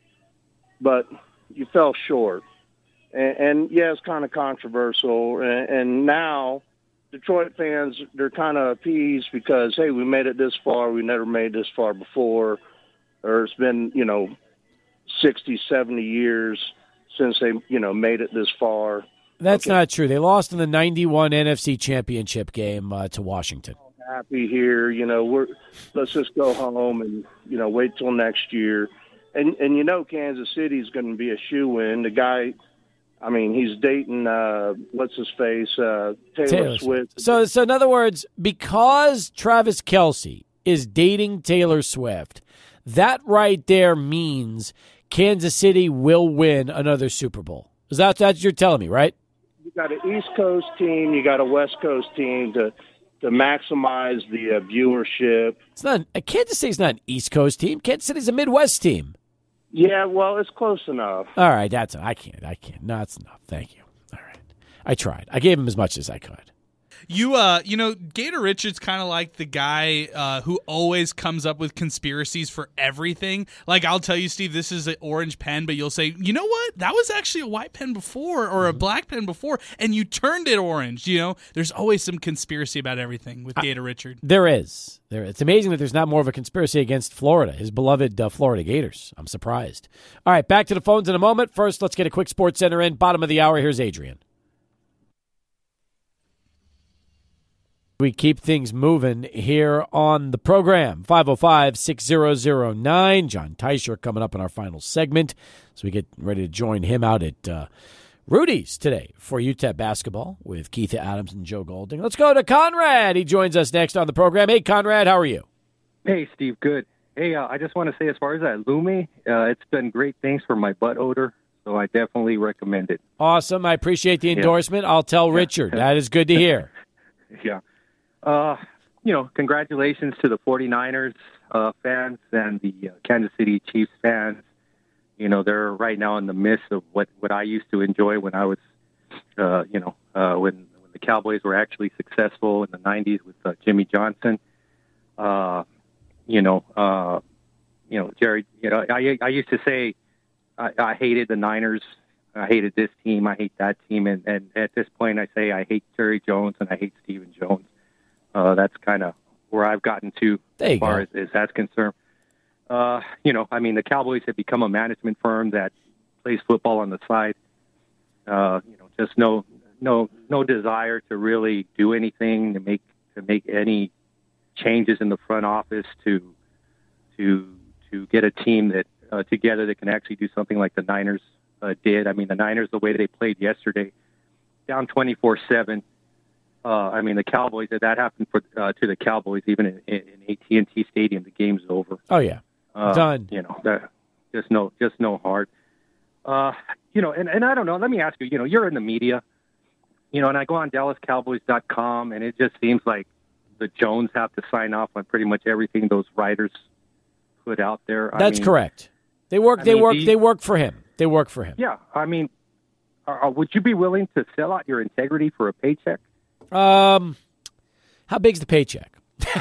But you fell short. And, and yeah, it's kind of controversial. And, and now Detroit fans, they're kind of appeased because, hey, we made it this far. We never made this far before. Or it's been, you know, sixty, seventy years since they, you know, made it this far. That's okay. not true. They lost in the ninety-one N F C Championship game uh, to Washington. I'm happy here. You know, we're let's just go home and, you know, wait till next year. And, and you know, Kansas City is going to be a shoo-in. The guy, I mean, he's dating, uh, what's his face, uh, Taylor, Taylor Swift. So, so in other words, because Travis Kelce is dating Taylor Swift, that right there means Kansas City will win another Super Bowl. Is that that's you're telling me, right? You got an East Coast team, you got a West Coast team to to maximize the uh, viewership. It's not uh, Kansas City's not an East Coast team. Kansas City's a Midwest team. Yeah, well, it's close enough. All right, that's I can't. I can't. No, it's enough. Thank you. All right, I tried. I gave him as much as I could. You, uh, you know, Gator Richard's kind of like the guy uh, who always comes up with conspiracies for everything. Like, I'll tell you, Steve, this is an orange pen, but you'll say, you know what? That was actually a white pen before or a black pen before, and you turned it orange. You know, there's always some conspiracy about everything with Gator Richard. There is. There. It's amazing that there's not more of a conspiracy against Florida, his beloved uh, Florida Gators. I'm surprised. All right, back to the phones in a moment. First, let's get a quick Sports Center in. Bottom of the hour, here's Adrian. We keep things moving here on the program. five oh five, six oh nine. John Teicher coming up in our final segment. So we get ready to join him out at uh, Rudy's today for U T E P basketball with Keith Adams and Joe Golding. Let's go to Conrad. He joins us next on the program. Hey, Conrad, how are you? Hey, Steve, good. Hey, uh, I just want to say as far as that Lumi, uh, it's done great things for my butt odor, so I definitely recommend it. Awesome. I appreciate the endorsement. Yeah. I'll tell Richard. That is good to hear. Yeah. Uh, you know, congratulations to the 49ers uh, fans and the uh, Kansas City Chiefs fans. You know, they're right now in the midst of what, what I used to enjoy when I was, uh, you know, uh, when, when the Cowboys were actually successful in the nineties with uh, Jimmy Johnson. Uh, you know, uh, you know, Jerry, you know, I, I used to say I, I hated the Niners. I hated this team. I hate that team. And, and at this point, I say I hate Jerry Jones and I hate Stephen Jones. Uh, that's kind of where I've gotten to there you as far go. as, as that's concerned. Uh, you know, I mean, the Cowboys have become a management firm that plays football on the side. Uh, you know, just no, no, no desire to really do anything to make to make any changes in the front office to to to get a team that uh, together that can actually do something like the Niners uh, did. I mean, the Niners, the way they played yesterday, down twenty-four seven. Uh, I mean, the Cowboys, that happened for uh, to the Cowboys, even in, in A T and T Stadium, the game's over. Oh, yeah. Uh, Done. You know, that, just no, just no heart. Uh, you know, and, and I don't know, let me ask you, you know, you're in the media, you know, and I go on Dallas Cowboys dot com, and it just seems like the Jones have to sign off on pretty much everything those writers put out there. That's I mean, correct. They work, I they mean, work, the- they work for him. They work for him. Yeah, I mean, uh, would you be willing to sell out your integrity for a paycheck? Um, how big's the paycheck?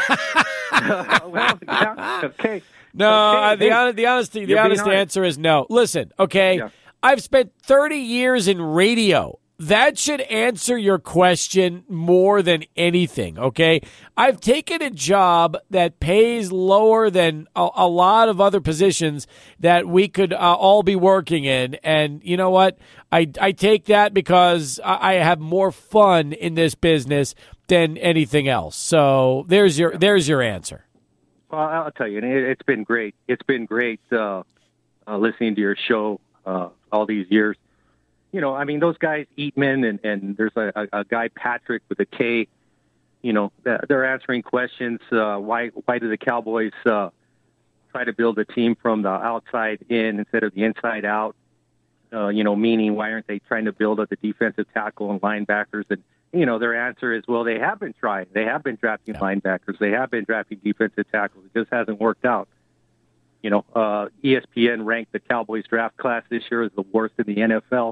well, yeah, okay. No, Okay, uh, the hey, honest, the honesty, the you're being honest honest. answer is no. Listen, okay, Yeah. I've spent thirty years in radio. That should answer your question more than anything, okay? I've taken a job that pays lower than a, a lot of other positions that we could uh, all be working in. And you know what? I, I take that because I, I have more fun in this business than anything else. So there's your there's your answer. Well, I'll tell you, it, it's been great. It's been great uh, uh, listening to your show uh, all these years. You know, I mean, those guys, Eatman, and, and there's a, a, a guy, Patrick, with a K, you know, they're answering questions. Uh, why why do the Cowboys uh, try to build a team from the outside in instead of the inside out? Uh, you know, meaning why aren't they trying to build up the defensive tackle and linebackers? And, you know, their answer is, well, they have been trying. They have been drafting yeah. linebackers. They have been drafting defensive tackles. It just hasn't worked out. You know, uh, E S P N ranked the Cowboys draft class this year as the worst in the N F L.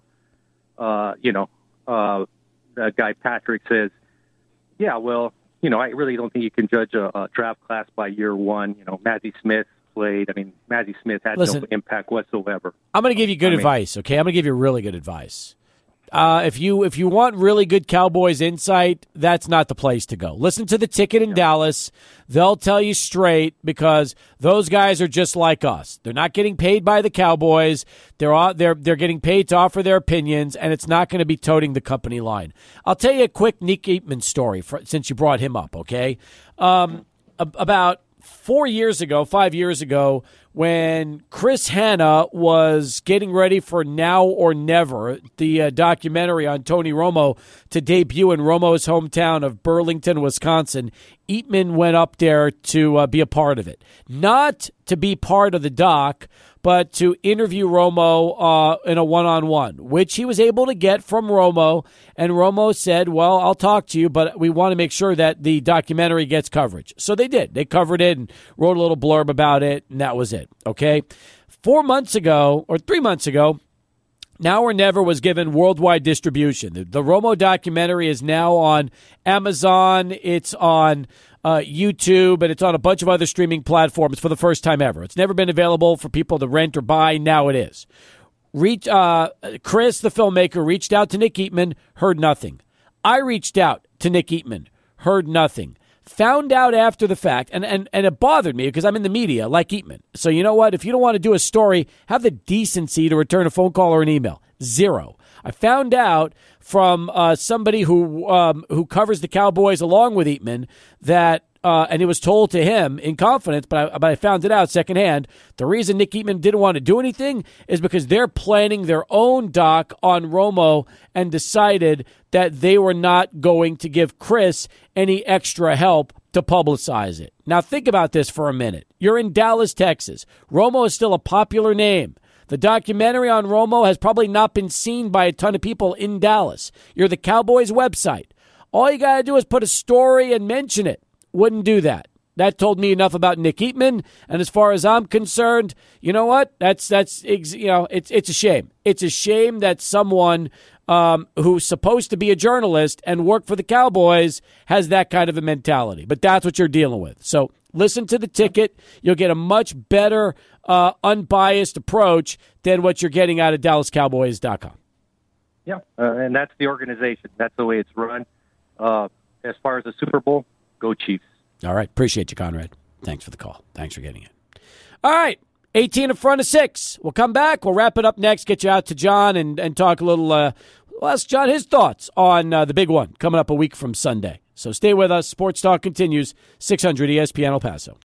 Uh, you know, uh, that guy Patrick says, yeah, well, you know, I really don't think you can judge a, a draft class by year one. You know, Mazi Smith played. I mean, Mazi Smith had Listen, no impact whatsoever. I'm going to give you good I mean, advice, okay? I'm going to give you really good advice. Uh, if you if you want really good Cowboys insight, that's not the place to go. Listen to The Ticket in yeah. Dallas. They'll tell you straight because those guys are just like us. They're not getting paid by the Cowboys. They're all, they're they're getting paid to offer their opinions, and it's not going to be toting the company line. I'll tell you a quick Nick Eatman story for, since you brought him up. Okay, um, about four years ago, five years ago, when Chris Hanna was getting ready for Now or Never, the uh, documentary on Tony Romo, to debut in Romo's hometown of Burlington, Wisconsin, Eatman went up there to uh, be a part of it. Not to be part of the doc, but to interview Romo uh, in a one-on-one, which he was able to get from Romo. And Romo said, well, I'll talk to you, but we want to make sure that the documentary gets coverage. So they did. They covered it and wrote a little blurb about it, and that was it. Okay? Four months ago, or three months ago, Now or Never was given worldwide distribution. The, the Romo documentary is now on Amazon. It's on uh, YouTube, and it's on a bunch of other streaming platforms for the first time ever. It's never been available for people to rent or buy. Now it is. Reach, uh, Chris, the filmmaker, reached out to Nick Eatman, heard nothing. I reached out to Nick Eatman, heard nothing. Found out after the fact, and, and, and it bothered me because I'm in the media like Eatman. So you know what? If you don't want to do a story, have the decency to return a phone call or an email. Zero. I found out from uh, somebody who um, who covers the Cowboys along with Eatman that, uh, and it was told to him in confidence, but I, but I found it out secondhand, the reason Nick Eatman didn't want to do anything is because they're planning their own doc on Romo and decided that they were not going to give Chris any extra help to publicize it. Now think about this for a minute. You're in Dallas, Texas. Romo is still a popular name. The documentary on Romo has probably not been seen by a ton of people in Dallas. You're the Cowboys website. All you got to do is put a story and mention it. Wouldn't do that. That told me enough about Nick Eatman, and as far as I'm concerned, you know what? That's that's you know, it's it's a shame. It's a shame that someone um, who's supposed to be a journalist and work for the Cowboys has that kind of a mentality. But that's what you're dealing with. So listen to The Ticket. You'll get a much better, uh, unbiased approach than what you're getting out of Dallas Cowboys dot com. Yeah, uh, and that's the organization. That's the way it's run. Uh, as far as the Super Bowl, Go Chiefs. All right. Appreciate you, Conrad. Thanks for the call. Thanks for getting it. All right. eighteen in front of six. We'll come back. We'll wrap it up next. Get you out to John and, and talk a little. Uh, we'll ask John his thoughts on uh, the big one coming up a week from Sunday. So stay with us. Sports Talk continues. six hundred E S P N El Paso.